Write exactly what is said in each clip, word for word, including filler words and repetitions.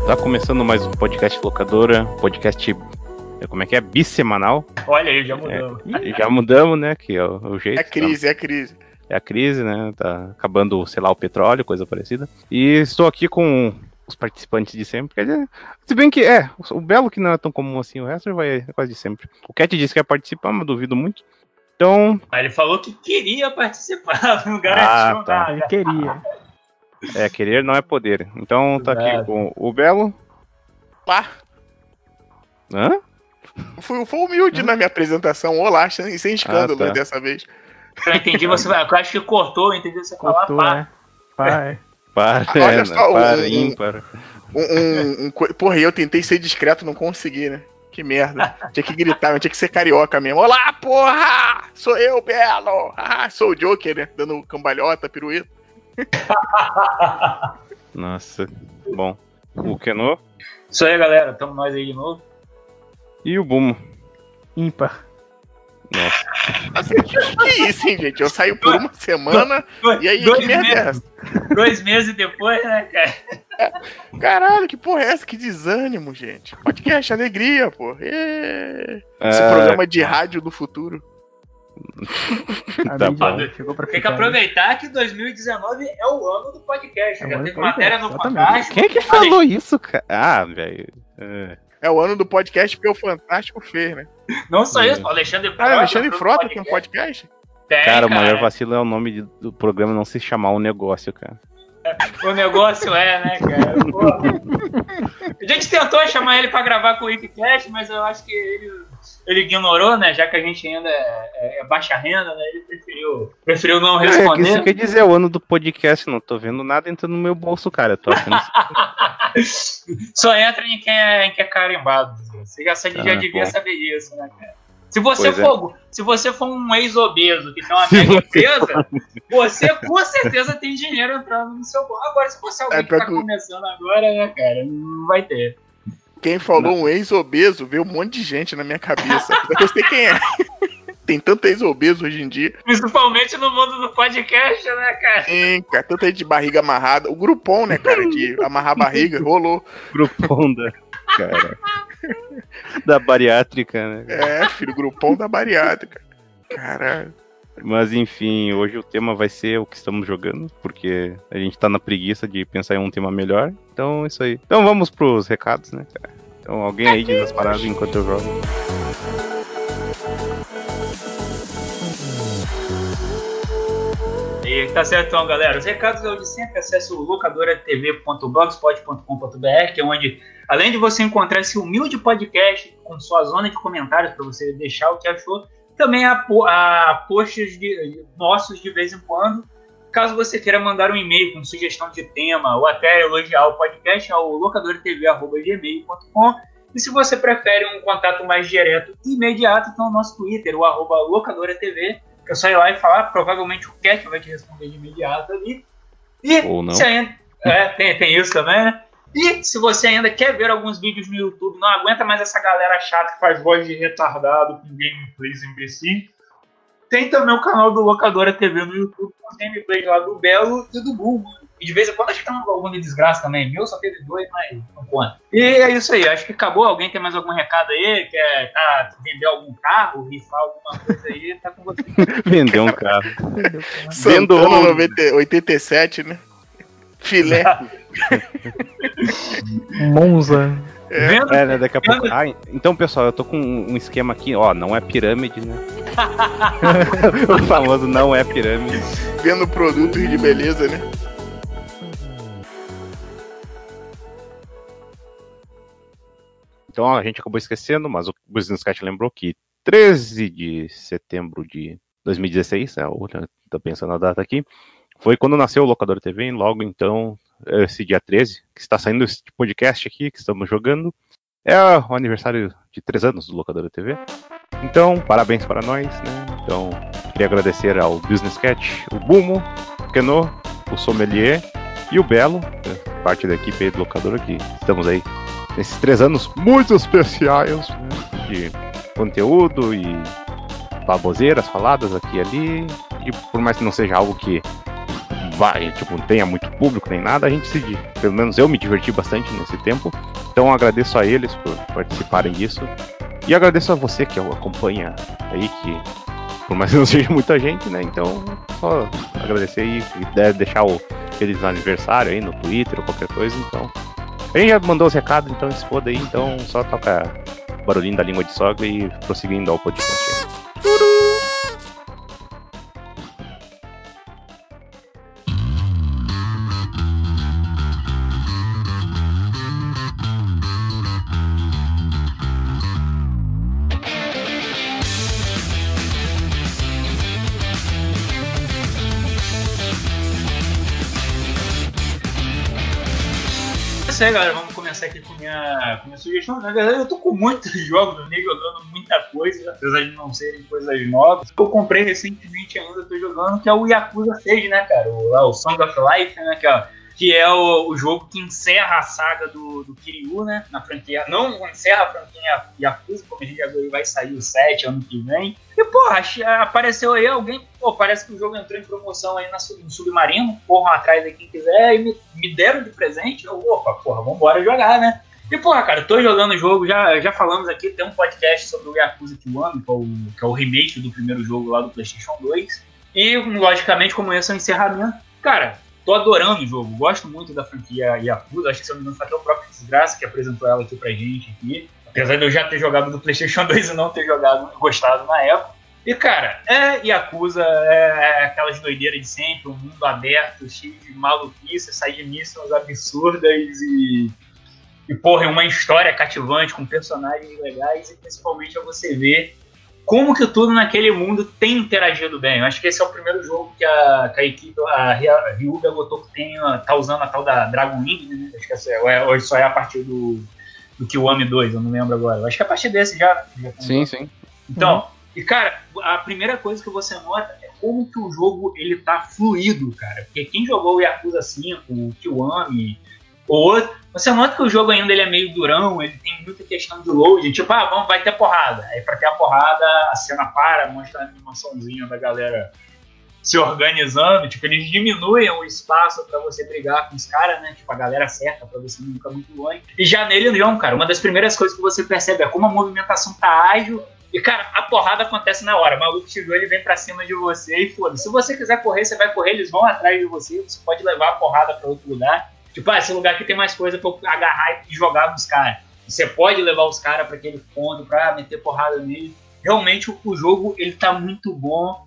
Tá começando mais um podcast Locadora, podcast, como é que é? Bissemanal. Olha aí, já mudamos. É, já mudamos, né? Que é o, o jeito. É crise, tá? é crise. É a crise, né? Tá acabando, sei lá, o petróleo, coisa parecida. E estou aqui com os participantes de sempre. Quer dizer, se bem que é, o Belo que não é tão comum assim, o resto vai é quase de sempre. O Cat disse que ia participar, mas duvido muito. Então... Ele falou que queria participar, não garantiu ah, tá. nada. Queria. É, querer não é poder. Então tá aqui com o Belo. Lá. Hã? Fui, fui humilde hum? na minha apresentação. Olá, sem, sem escândalo ah, tá. dessa vez. Eu entendi, você vai. Eu acho que cortou, eu entendi você falar pá. Né? Pá. Para, olha só, para, um, ímpar. Um, um, um, um, porra, eu tentei ser discreto, não consegui, né? Que merda. Tinha que gritar, tinha que ser carioca mesmo. Olá, porra! Sou eu, Belo! Ah, sou o Joker, né? Dando cambalhota, pirueta. Nossa, bom. O Kenô. Isso aí, galera. Tamo nós aí de novo. E o Bumo. Ímpar. Nossa. Que isso, hein, gente? Eu saio por uma semana dois, e aí, que merda meses, é essa? Dois meses depois, né, cara? É, caralho, que porra é essa? Que desânimo, gente. Podcast, alegria, pô. É... Esse é... programa de rádio do futuro. Tá bom. Tem que aproveitar que dois mil e dezenove é o ano do podcast. É Já teve matéria no Fantástico. Quem é que falou isso, cara? Ah, velho. É. é o ano do podcast porque o Fantástico fez, né? Não só isso, o Alexandre Frota. Ah, Alexandre Frota tem um podcast? Tem, cara, o cara. maior vacilo é o nome do programa não se chamar O Negócio, cara. O negócio é, né, cara? Porra. A gente tentou chamar ele pra gravar com o Wikicast, mas eu acho que ele, ele ignorou, né? Já que a gente ainda é, é baixa renda, né? Ele preferiu, preferiu não responder. É, isso quer dizer, é o ano do podcast, não tô vendo nada entrando no meu bolso, cara. Eu tô achando Só entra em quem é, em quem é carimbado. Você já, já ah, devia bom. saber disso, né, cara? Se você, for, é. se você for um ex-obeso que tem uma mega empresa, você com certeza tem dinheiro entrando no seu bolso. Agora, se você é alguém é que tá que... começando agora, né, cara, não vai ter. Quem falou não. um ex-obeso, veio um monte de gente na minha cabeça. Eu sei quem é. Tem tanto ex-obeso hoje em dia. Principalmente no mundo do podcast, né, cara? Sim, cara, tanta gente de barriga amarrada. O Groupon, né, cara, de amarrar a barriga, rolou. Groupon da... cara... da bariátrica, né? É, filho, Groupon da bariátrica. Caralho. Mas enfim, hoje o tema vai ser o que estamos jogando, porque a gente tá na preguiça de pensar em um tema melhor. Então, isso aí. Então vamos pros recados, né, cara? Então alguém aí diz as paradas enquanto eu jogo. E tá certo, então, galera. Os recados é o de sempre. Acesse o locadora t v ponto blogspot ponto com ponto b r, que é onde, além de você encontrar esse humilde podcast com sua zona de comentários para você deixar o que achou, também há, há posts de, nossos de vez em quando. Caso você queira mandar um e-mail com sugestão de tema ou até elogiar o podcast, é o locadora t v arroba gmail ponto com. E se você prefere um contato mais direto e imediato, então o nosso Twitter, o arroba locadora t v. É só ir lá e falar, provavelmente o Cat vai te responder de imediato ali. E ou não. Se ainda, é, tem, tem isso também, né? E se você ainda quer ver alguns vídeos no YouTube, não aguenta mais essa galera chata que faz voz de retardado com gameplays imbecis, tem também o canal do Locadora T V no YouTube, com os gameplays lá do Belo e do Bumo. E de vez em quando acho que tem alguma de desgraça também. Meu só teve dois, mas não conta. E é isso aí, acho que acabou. Alguém tem mais algum recado aí? Quer tá, vender algum carro, rifar alguma coisa aí? Tá com você. Vender um carro. Santana noventa, oitenta e sete, né? Filé. Monza. É, Vendo, é, né, daqui a pouco. Ah, então, pessoal, eu tô com um esquema aqui, ó, não é pirâmide, né? O famoso não é pirâmide. Vendo produtos de beleza, né? Então a gente acabou esquecendo, mas o Business Cat lembrou que treze de setembro de dois mil e dezesseis, é, tô pensando a data aqui, foi quando nasceu o Locador T V, e logo então, esse dia treze, que está saindo esse podcast aqui, que estamos jogando, é o aniversário de três anos do Locador T V. Então, parabéns para nós, né? Então, queria agradecer ao Business Cat, o Bumo, o Kenô, o Sommelier e o Belo, parte da equipe do Locador, que estamos aí nesses três anos muito especiais, né, de conteúdo e baboseiras faladas aqui e ali, e por mais que não seja algo que vai, tipo, tenha muito público nem nada, a gente se, pelo menos eu me diverti bastante nesse tempo. Então agradeço a eles por participarem disso. E agradeço a você que acompanha aí, que por mais que não seja muita gente, né? Então, só agradecer aí, e deixar o feliz aniversário aí no Twitter ou qualquer coisa, então. A gente já mandou os recados, então se foda aí, então só toca barulhinho da língua de sogra e prosseguindo ao podcast aí. Isso aí, galera, vamos começar aqui com minha, com minha sugestão. Na verdade, eu tô com muitos jogos, eu nem jogando muita coisa, apesar de não serem coisas novas. Eu comprei recentemente ainda, tô jogando, que é o Yakuza seis, né, cara? O, lá, o Song of Life, né, que é, que é o, o jogo que encerra a saga do, do Kiryu, né, na franquia. Não encerra a franquia Yakuza, como a gente já viu, vai sair o sete ano que vem. E, porra, apareceu aí alguém, pô, parece que o jogo entrou em promoção aí na, no Submarino, corram atrás aí quem quiser, e me, me deram de presente, eu, opa, porra, vambora jogar, né? E, porra, cara, tô jogando o jogo, já, já falamos aqui, tem um podcast sobre o Yakuza Kiwami, que é o, que é o remake do primeiro jogo lá do PlayStation dois, e, logicamente, como esse é o encerramento, cara, tô adorando o jogo, gosto muito da franquia Yakuza, acho que se eu não me engano foi até o próprio Desgraça que apresentou ela aqui pra gente aqui. Apesar de eu já ter jogado no PlayStation dois e não ter jogado, gostado na época. E, cara, é Yakuza, é, é aquelas doideiras de sempre, um mundo aberto, cheio de maluquice, side missions absurdas e, e, porra, uma história cativante com personagens legais e principalmente é você ver como que tudo naquele mundo tem interagido bem. Eu acho que esse é o primeiro jogo que a, que a equipe, a Ryuga Gotoku tem, tá usando a tal da Dragon Ring, né? Acho que essa é, ou só é a partir do... do Kiwami dois, eu não lembro agora. Eu acho que é a partir desse já. já sim, sim. Então, uhum. E cara, a primeira coisa que você nota é como que o jogo ele tá fluido, cara. Porque quem jogou o Yakuza cinco, o Kiwami, ou outro, você nota que o jogo ainda ele é meio durão, ele tem muita questão de load, tipo, ah, vamos, vai ter porrada. Aí pra ter a porrada, a cena para, mostra a animaçãozinha da galera se organizando, tipo, eles diminuem o espaço pra você brigar com os caras, né, tipo, a galera certa pra você não ficar muito longe. E já nele não, cara, uma das primeiras coisas que você percebe é como a movimentação tá ágil e, cara, a porrada acontece na hora, o maluco chegou, ele vem pra cima de você e foda-se. Se você quiser correr, você vai correr, eles vão atrás de você, você pode levar a porrada pra outro lugar. Tipo, ah, esse lugar aqui tem mais coisa pra eu agarrar e jogar nos caras. Você pode levar os caras pra aquele ponto, pra meter porrada nele. Realmente, o jogo, ele tá muito bom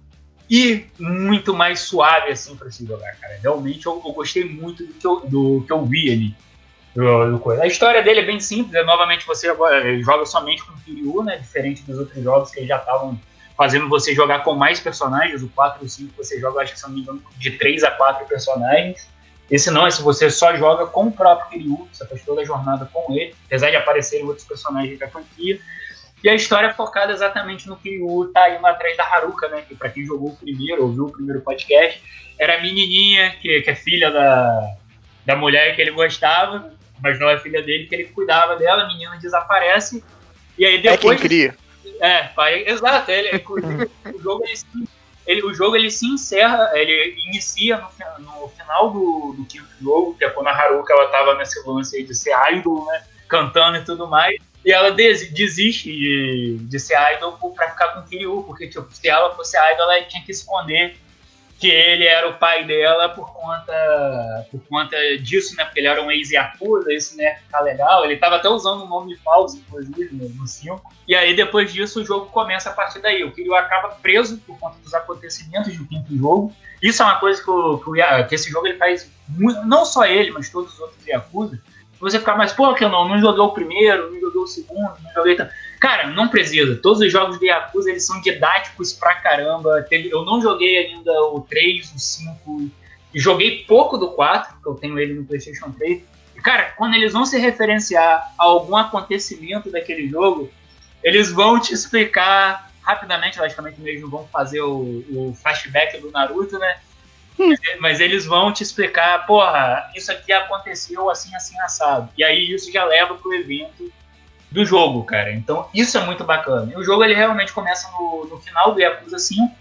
e muito mais suave, assim, pra se jogar, cara. Realmente, eu, eu gostei muito do que eu, do que eu vi ali. Do, do a história dele é bem simples, é, novamente você agora joga somente com o Kiryu, né? Diferente dos outros jogos que já estavam fazendo você jogar com mais personagens. O quatro e o cinco você joga, acho que se não me engano, de três a quatro personagens. Esse não, esse você só joga com o próprio Kiryu, você faz toda a jornada com ele, apesar de aparecerem outros personagens da franquia. E a história é focada exatamente no Kiryu tá indo atrás da Haruka, né? Que pra quem jogou o primeiro, ouviu o primeiro podcast, era a menininha, que, que é filha da, da mulher que ele gostava, mas não é filha dele, que ele cuidava dela, a menina desaparece, e aí depois... É quem cria. É, pai, exato, ele, o, jogo, ele, ele, o jogo ele se encerra, ele inicia no, no final do, do quinto jogo, que é quando a Haruka ela tava nesse lance aí de ser idol, né? Cantando e tudo mais. E ela desiste de, de ser idol pra ficar com o Kiryu, porque tipo, se ela fosse idol, ela tinha que esconder que ele era o pai dela por conta, por conta disso, né? Porque ele era um ex-yakuza, isso né, ficar legal. Ele tava até usando um nome falso, inclusive, no cinco. E aí, depois disso, o jogo começa a partir daí. O Kiryu acaba preso por conta dos acontecimentos do quinto jogo. Isso é uma coisa que, o, que, o, que esse jogo ele faz, muito, não só ele, mas todos os outros yakuza. Você ficar mais, pô, que eu não, não joguei o primeiro, não joguei o segundo, não joguei... Cara, não precisa. Todos os jogos de Yakuza, eles são didáticos pra caramba. Eu não joguei ainda o três, o cinco, e joguei pouco do quatro, porque eu tenho ele no PlayStation três. E, cara, quando eles vão se referenciar a algum acontecimento daquele jogo, eles vão te explicar rapidamente, logicamente eles não vão fazer o, o flashback do Naruto, né? Hum. Mas eles vão te explicar, porra, isso aqui aconteceu assim, assim, assado. E aí isso já leva pro evento do jogo, cara. Então isso é muito bacana. E o jogo ele realmente começa no, no final do Yakuza cinco,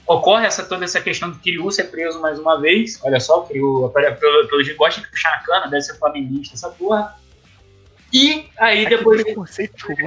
ocorre essa, toda essa questão do Kiryu ser preso mais uma vez. Olha só, o Kiryu, pelo, pelo jeito, gosta de puxar a cana, deve ser flamenguista, essa porra. E aí Ai, depois... que preconceituoso.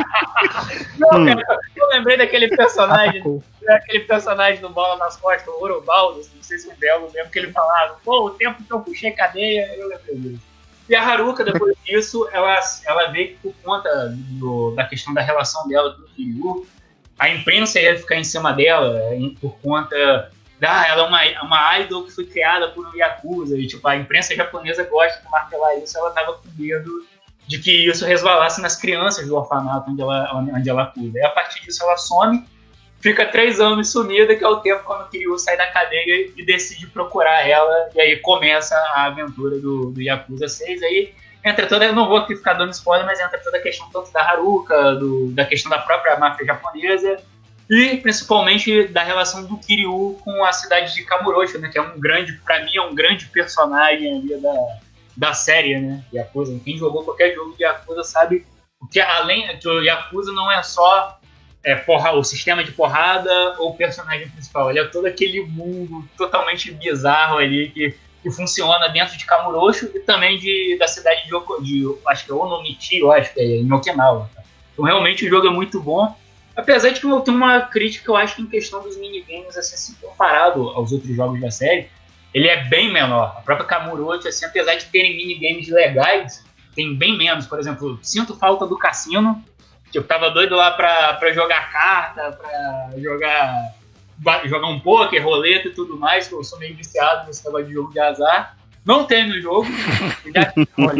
Não, cara, eu lembrei daquele personagem, daquele personagem do Bola nas Costas, o Orobaldo, não sei se o Belo lembra, que ele falava, pô, o tempo que eu puxei cadeia, eu lembrei disso. E a Haruka, depois disso, ela, ela vê que por conta do, da questão da relação dela com o Kiryu, a imprensa ia ficar em cima dela, por conta da... Ela é uma, uma idol que foi criada por um Yakuza, e tipo, a imprensa japonesa gosta de martelar isso, ela tava com medo de que isso resvalasse nas crianças do orfanato onde ela, onde ela cuida. E a partir disso ela some, fica três anos sumida, que é o tempo quando o Kiryu sai da cadeia e decide procurar ela, e aí começa a aventura do, do Yakuza seis. Aí entra toda, eu não vou aqui ficar dando spoiler, mas entra toda a questão tanto da Haruka, do, da questão da própria máfia japonesa, e principalmente da relação do Kiryu com a cidade de Kamurocho, né, que é um grande, pra mim é um grande personagem ali da, da série, né, Yakuza. Quem jogou qualquer jogo de Yakuza sabe que além que o Yakuza não é só é, porra, o sistema de porrada ou o personagem principal, ele é todo aquele mundo totalmente bizarro ali que, que funciona dentro de Kamurocho e também de, da cidade de, de acho que é Onomichi, eu acho que é em Okinawa. Então realmente o jogo é muito bom, apesar de que eu tenho uma crítica, eu acho que em questão dos minigames, assim, se comparado aos outros jogos da série, ele é bem menor. A própria Kamurocho, assim, apesar de terem minigames legais, tem bem menos. Por exemplo, sinto falta do cassino. Tipo, tava doido lá pra, pra jogar carta, pra jogar, jogar um poker, roleta e tudo mais, que eu sou meio viciado nesse negócio de jogo de azar. Não tem no jogo. Já,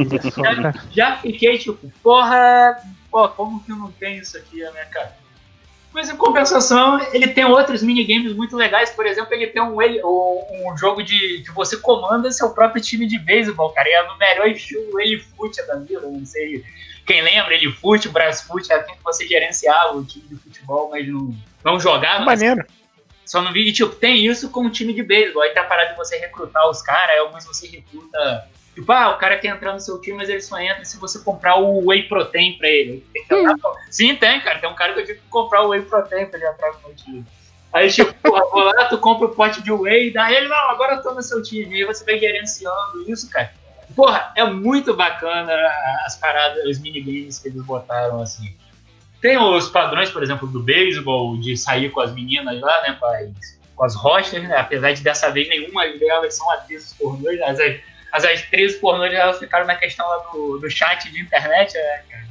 já, já fiquei tipo, porra, pô, como que eu não tenho isso aqui na minha cara? Mas em compensação, ele tem outros minigames muito legais. Por exemplo, ele tem um, um, um jogo de que você comanda seu próprio time de beisebol, cara. E é no melhor estilo Elifoot da vida. Não sei quem lembra, Elifoot, Brasfoot, é assim que você gerenciava o time de futebol, mas não, não jogava. Maneiro. Só no vídeo, tipo, tem isso com o time de beisebol. Aí tá parado de você recrutar os caras, aí alguns você recruta. Tipo, ah, o cara quer entrar no seu time, mas ele só entra se você comprar o Whey Protein pra ele. Tem que entrar, hum. Sim, tem, cara. Tem um cara que eu tive que comprar o Whey Protein pra ele entrar no meu time. Aí, tipo, porra, vou lá, tu compra o pote de Whey, daí ele, não, agora eu tô no seu time. E aí você vai gerenciando isso, cara. Porra, é muito bacana as paradas, os minigames que eles botaram, assim. Tem os padrões, por exemplo, do beisebol, de sair com as meninas lá, né, com as, com as rosters, né? Apesar de dessa vez nenhuma delas são atrizes pornôs, as As atrizes pornôs, elas ficaram na questão lá do, do chat de internet, né, cara?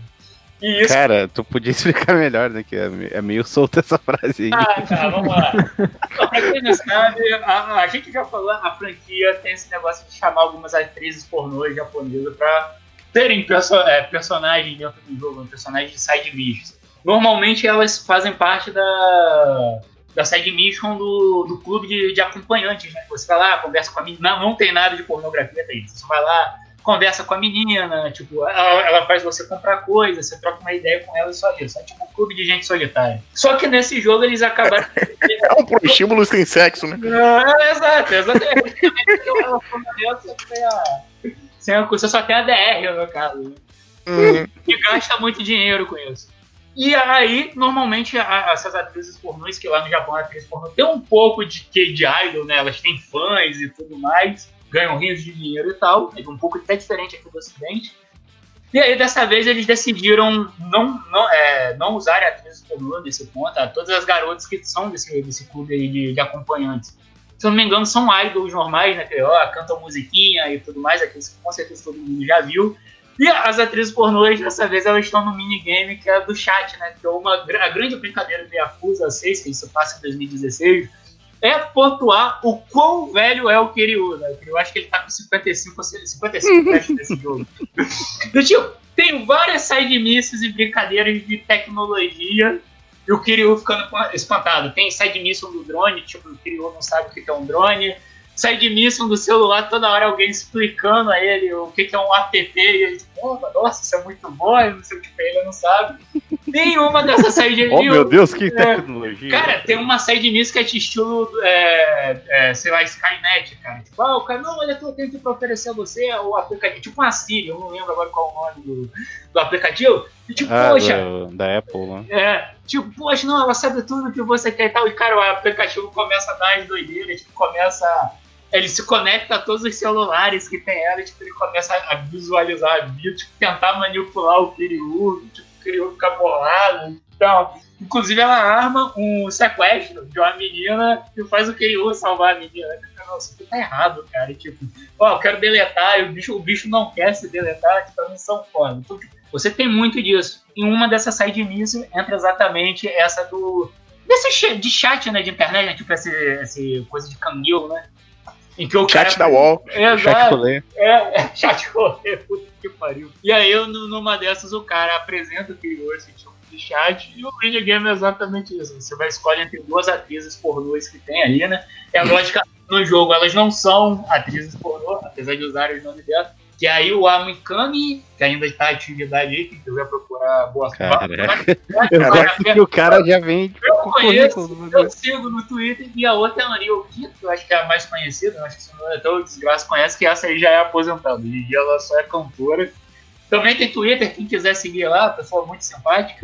E isso... Cara, tu podia explicar melhor, né? Que é meio solta essa frase aí. Ah, tá, vamos lá. Então, pra quem não sabe, a, a gente já falou, a franquia tem esse negócio de chamar algumas atrizes pornôs japonesas pra terem perso é, personagens dentro do jogo, um personagem de side missions. Normalmente elas fazem parte da... da side mission do, do clube de, de acompanhantes, né? Você vai lá, conversa com a menina, não, não tem nada de pornografia, tem isso. Você vai lá, conversa com a menina, tipo, ela, ela faz você comprar coisa, você troca uma ideia com ela e só isso. É tipo um clube de gente solitária. Só que nesse jogo eles acabaram... É um prostímulo sem sexo, né? É, exato, exatamente. Você só tem a D R, no caso. Hum. E gasta muito dinheiro com isso. E aí, normalmente, a, essas atrizes pornôs, que lá no Japão a atriz pornô tem um pouco de que de idol, né? Elas têm fãs e tudo mais, ganham rios de dinheiro e tal, é um pouco até diferente aqui do Ocidente. E aí, dessa vez, eles decidiram não, não, é, não usarem atrizes pornô nesse ponto, tá? Todas as garotas que são desse, desse clube aí de, de acompanhantes. Se eu não me engano, são idols normais, né? Que ó, cantam musiquinha e tudo mais, aqui com certeza todo mundo já viu. E as atrizes pornôs, dessa vez, elas estão no minigame que é do chat, né? Que é uma a grande brincadeira do Yakuza seis, que isso passa em dois mil e dezesseis, é pontuar o quão velho é o Kiryu, né? Eu acho que ele tá com cinquenta e cinco, cinquenta e cinco anos nesse jogo. E, tipo, tem várias side missions e brincadeiras de tecnologia e o Kiryu ficando espantado. Tem side mission do drone, tipo, o Kiryu não sabe o que é um drone. Side mission do celular, toda hora alguém explicando a ele o que, que é um app, e ele diz, oh, nossa, isso é muito bom, e não sei o que, ele não sabe. Nenhuma dessas side mission. Oh, meu Deus, que tecnologia. É, cara, tem uma side mission que é de estilo, é, é, sei lá, Skynet, cara. Tipo, ah, o cara, não, olha, eu tenho que oferecer a você o aplicativo, tipo uma Siri, eu não lembro agora qual é o nome do, do aplicativo. E tipo, Ah, poxa, do- da Apple, né? é, tipo, poxa, não, ela sabe tudo que você quer e tal. E, cara, o aplicativo começa a dar as doideiras, tipo, começa a, ele se conecta a todos os celulares que tem ela, e, tipo, ele começa a visualizar a vida, tipo, tentar manipular o Kiryu, tipo, o Kiryu fica bolado. Então, inclusive, ela arma um sequestro de uma menina e faz o Kiryu salvar a menina. Nossa, isso tá errado, cara. E, tipo, ó, eu quero deletar, e o bicho, o bicho não quer se deletar, tipo, é uma missão foda. Então, tipo, você tem muito disso. Em uma dessas side missions entra exatamente essa do. Desse ch- de chat, né? De internet, né? Tipo, esse, esse coisa de canguil, né? Em que o Chat cara. da Wall. Exato. Chat rolê. É, é, chat rolê, puta que pariu. E aí, eu, numa dessas, o cara apresenta o criou esse tipo de chat e o minigame é exatamente isso. Você vai escolher entre duas atrizes pornôs que tem ali, né? É lógico que no jogo elas não são atrizes pornô, apesar de usarem o nome dela. Que aí o Amikami, que ainda está em atividade aí, quem quiser procurar boa Caraca. sorte. Eu gosto que o cara já vem Eu com o currículo conheço, do eu sigo no Twitter, e a outra é a Unreal Kito, eu acho que é a mais conhecida, eu acho que até o Desgraça conhece, que essa aí já é aposentada, e ela só é cantora. Também tem Twitter, quem quiser seguir lá, pessoa muito simpática,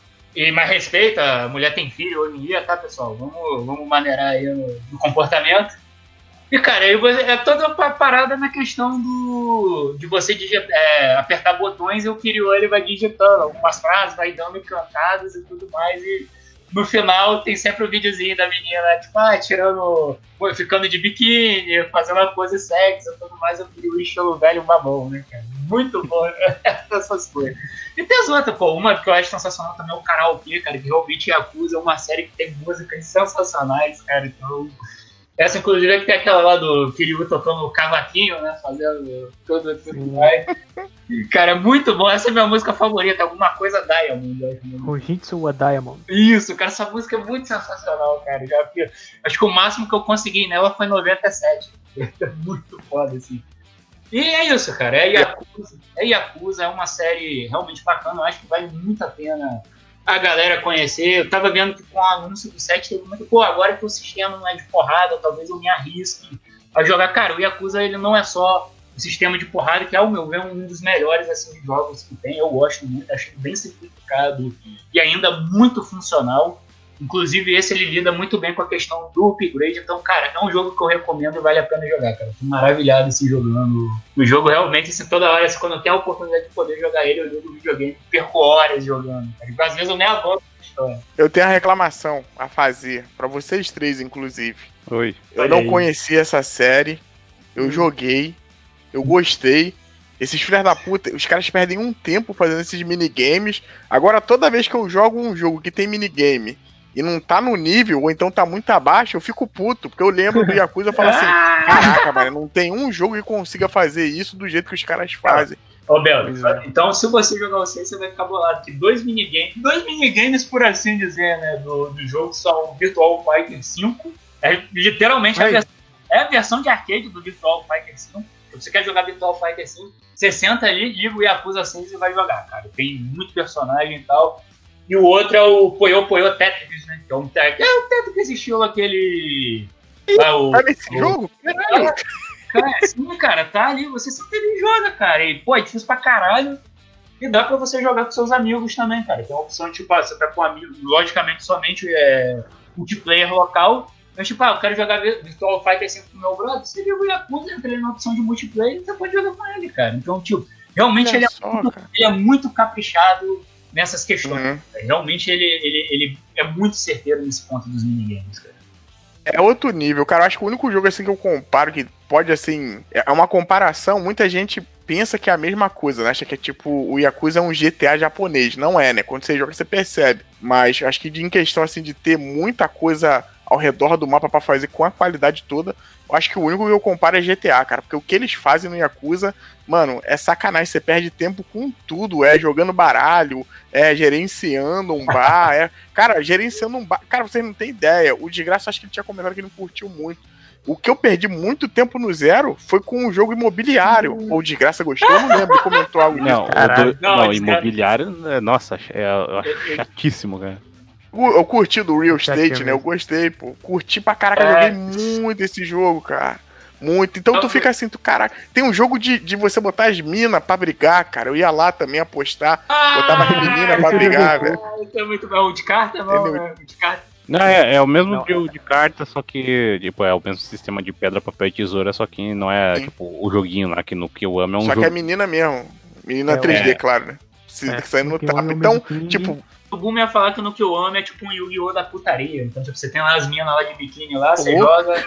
e mais respeita, a mulher tem filho hoje em dia, tá, pessoal? Vamos, vamos maneirar aí no, no comportamento. E, cara, aí você- é toda uma parada na questão do de você digitar, é, apertar botões e o Kiryu ele vai digitando algumas frases, vai dando cantadas e tudo mais. E no final tem sempre o videozinho da menina, tipo, ah, tirando, pô, ficando de biquíni, fazendo uma pose sexy e tudo mais. O Kiryu estilo velho babão, né, cara? Muito bom, né? Essas coisas. E tem as outras, pô, uma que eu acho sensacional também é o Karaokê, cara, que realmente Yakuza é uma série que tem músicas sensacionais, cara, então. Essa, inclusive, é que tem aquela lá do Kiryu tocando o cavaquinho, né? Fazendo tudo, tudo mais. E, cara, é muito bom. Essa é a minha música favorita. Alguma coisa Diamond. Eu acho. Rojitsu wa Diamond. Isso, cara. Essa música é muito sensacional, cara. Já, acho que o máximo que eu consegui nela foi noventa e sete. É muito foda, assim. E é isso, cara. É Yakuza. É Yakuza. É uma série realmente bacana. Eu acho que vale muito a pena a galera conhecer. Eu tava vendo que com o anúncio do set teve muito, pô, agora que o sistema não é de porrada, talvez eu me arrisque a jogar. Cara, o Yakuza ele não é só o sistema de porrada, que ao meu ver é um dos melhores assim, jogos que tem. Eu gosto muito, acho bem simplificado e ainda muito funcional. Inclusive esse ele lida muito bem com a questão do upgrade. Então, cara, é um jogo que eu recomendo e vale a pena jogar, cara. Tô maravilhado assim jogando. O jogo realmente, assim, toda hora, assim, quando eu tenho a oportunidade de poder jogar ele, eu jogo o videogame, perco horas jogando, cara. Às vezes eu nem abandono a história. Eu tenho uma reclamação a fazer, pra vocês três, inclusive. Oi. Eu Olha não aí. conhecia essa série, eu joguei, eu gostei. Esses filhos da puta, os caras perdem um tempo fazendo esses minigames. Agora, toda vez que eu jogo um jogo que tem minigame e não tá no nível, ou então tá muito abaixo, eu fico puto, porque eu lembro do Yakuza e falo assim, caraca, mano, não tem um jogo que consiga fazer isso do jeito que os caras fazem. Ô, Belo, Pois é. então se você jogar você, você vai ficar bolado. Que dois minigames, dois minigames, por assim dizer, né, do, do jogo são Virtual Fighter cinco. É literalmente a Aí. versão, é a versão de arcade do Virtual Fighter cinco. Se você quer jogar Virtual Fighter cinco, você senta ali, liga o Yakuza seis e vai jogar, cara. Tem muito personagem e tal. E o outro é o Puyo Puyo Tetris, né? Que é um Tetris. É o Tetris estilo aquele. Lá, o, Tá nesse o- jogo? Caralho. Cara, sim, cara, tá ali, você sempre joga, cara. E, pô, é difícil pra caralho. E dá pra você jogar com seus amigos também, cara. Tem a opção, tipo, ah, você tá com amigos, logicamente, somente é, multiplayer local. Mas, tipo, ah, eu quero jogar Virtual Fighter cinco com o meu brother. Você liga o Yakuza, entra ali na opção de multiplayer e você pode jogar com ele, cara. Então, tipo, realmente Olha ele é, só, muito, cara. ele é muito caprichado nessas questões. Uhum. Cara. Realmente ele, ele, ele é muito certeiro nesse ponto dos minigames, cara. É outro nível, cara. Eu acho que o único jogo assim que eu comparo, que pode assim. É uma comparação, muita gente pensa que é a mesma coisa, né? Acha que é tipo, o Yakuza é um G T A japonês. Não é, né? Quando você joga, você percebe. Mas acho que em questão assim de ter muita coisa ao redor do mapa pra fazer com a qualidade toda, eu acho que o único que eu comparo é G T A, cara. Porque o que eles fazem no Yakuza, mano, é sacanagem. Você perde tempo com tudo. É jogando baralho, é gerenciando um bar, é. Cara, gerenciando um bar. Cara, vocês não têm ideia. O Desgraça, acho que ele tinha comentado que ele não curtiu muito. O que eu perdi muito tempo no Zero foi com o jogo imobiliário. Ou o Desgraça gostou, eu não lembro. Ele comentou algo disso. Não, o Caralho. do- Não, não, esse imobiliário, né, nossa, é, eu acho Eu- eu- chatíssimo, cara. Eu eu curti do Real Já Estate, tinha né? Eu visto. gostei, pô. Curti pra caraca, É. joguei muito esse jogo, cara. Muito. Então tu fica assim, tu, caraca, tem um jogo de, de você botar as minas pra brigar, cara. Eu ia lá também apostar, Ah, botava as meninas pra brigar, velho. Isso é muito bom. O de carta, não, né? O de carta. Não, é, é o mesmo Não. jogo de carta, só que, tipo, é o mesmo sistema de pedra, papel e tesoura, só que não é, Sim. tipo, o joguinho lá que, no, que eu amo é um Só jogo. que é menina mesmo. Menina É, três D, é. claro, né? Se, É, saindo no porque o tapa. Yu Então, Yu tipo, O Boom ia falar que no que eu amo é tipo um Yu-Gi-Oh! Da putaria. Então, tipo, você tem lá as minas lá de biquíni lá, você Ô. joga.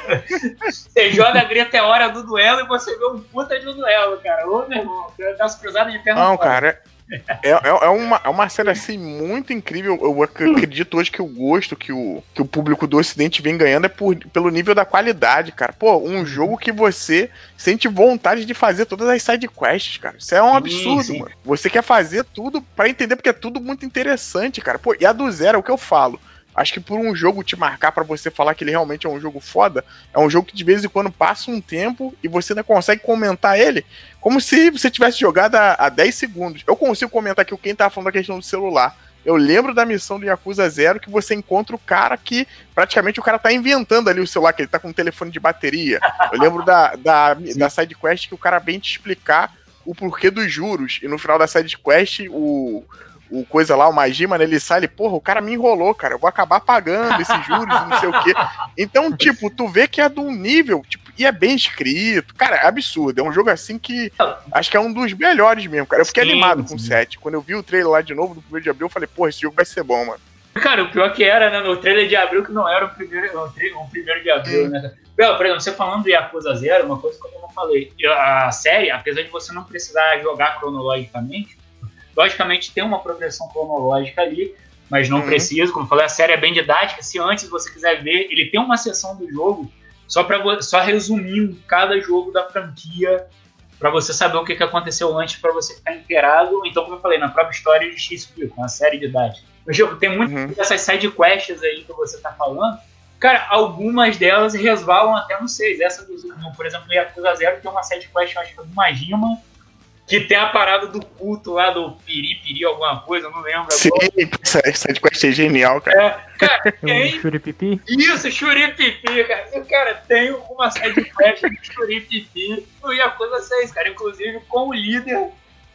Você joga, grita é hora do duelo e você vê um puta de um duelo, cara. Ô, meu irmão, das cruzadas de perna não, fora. cara, é, é, é uma, é uma série assim muito incrível. Eu ac- acredito hoje que o gosto que o, que o público do Ocidente vem ganhando é por, pelo nível da qualidade, cara. Pô, um jogo que você sente vontade de fazer todas as side quests, cara. Isso é um Sim, absurdo, sim. mano. Você quer fazer tudo pra entender, porque é tudo muito interessante, cara. Pô, e a do zero é o que eu falo. Acho que por um jogo te marcar pra você falar que ele realmente é um jogo foda, é um jogo que de vez em quando passa um tempo e você ainda consegue comentar ele como se você tivesse jogado há, há dez segundos. Eu consigo comentar aqui o quem tava falando da questão do celular. Eu lembro da missão do Yakuza Zero que você encontra o cara que praticamente o cara tá inventando ali o celular, que ele tá com um telefone de bateria. Eu lembro da, da, da side quest que o cara vem te explicar o porquê dos juros. E no final da side quest, o, o coisa lá, o Majima, né, ele sai, ele, porra, o cara me enrolou, cara, eu vou acabar pagando esses juros e não sei o quê. Então, tipo, tu vê que é de um nível, tipo, e é bem escrito. Cara, é absurdo. É um jogo assim que acho que é um dos melhores mesmo, cara. Eu fiquei Sim, animado com o sim. sete. Quando eu vi o trailer lá de novo, do primeiro de abril, eu falei, porra, esse jogo vai ser bom, mano. Cara, o pior que era, né? No trailer de abril, que não era o primeiro, o tri- o primeiro de abril, Hum. né? Bel, por exemplo, você falando do Yakuza Zero, uma coisa que eu não falei. Eu- A série, apesar de você não precisar jogar cronologicamente, logicamente tem uma progressão cronológica ali, mas não Uhum. precisa. Como eu falei, a série é bem didática. Se antes você quiser ver, ele tem uma seção do jogo só, pra, vo- só resumindo cada jogo da franquia, pra você saber o que, que aconteceu antes, pra você ficar inteirado. Então, como eu falei, na própria história eles te explicam, uma série didática. Mas, jogo, tem muitas Uhum. dessas side quests aí que você tá falando. Cara, algumas delas resvalam até no seis. Essa, do, no, por exemplo, no Yakuza Zero tem uma side quest, eu acho que é do Majima, que tem a parada do culto lá, do piripiri, alguma coisa, eu não lembro Sim, agora. essa, essa de quest é genial, cara. É, cara, Um tem Shuripipi. isso, Shuripipi, cara. E, cara, tem uma side quest de Shuripipi no Yakuza seis, cara. Inclusive com o líder,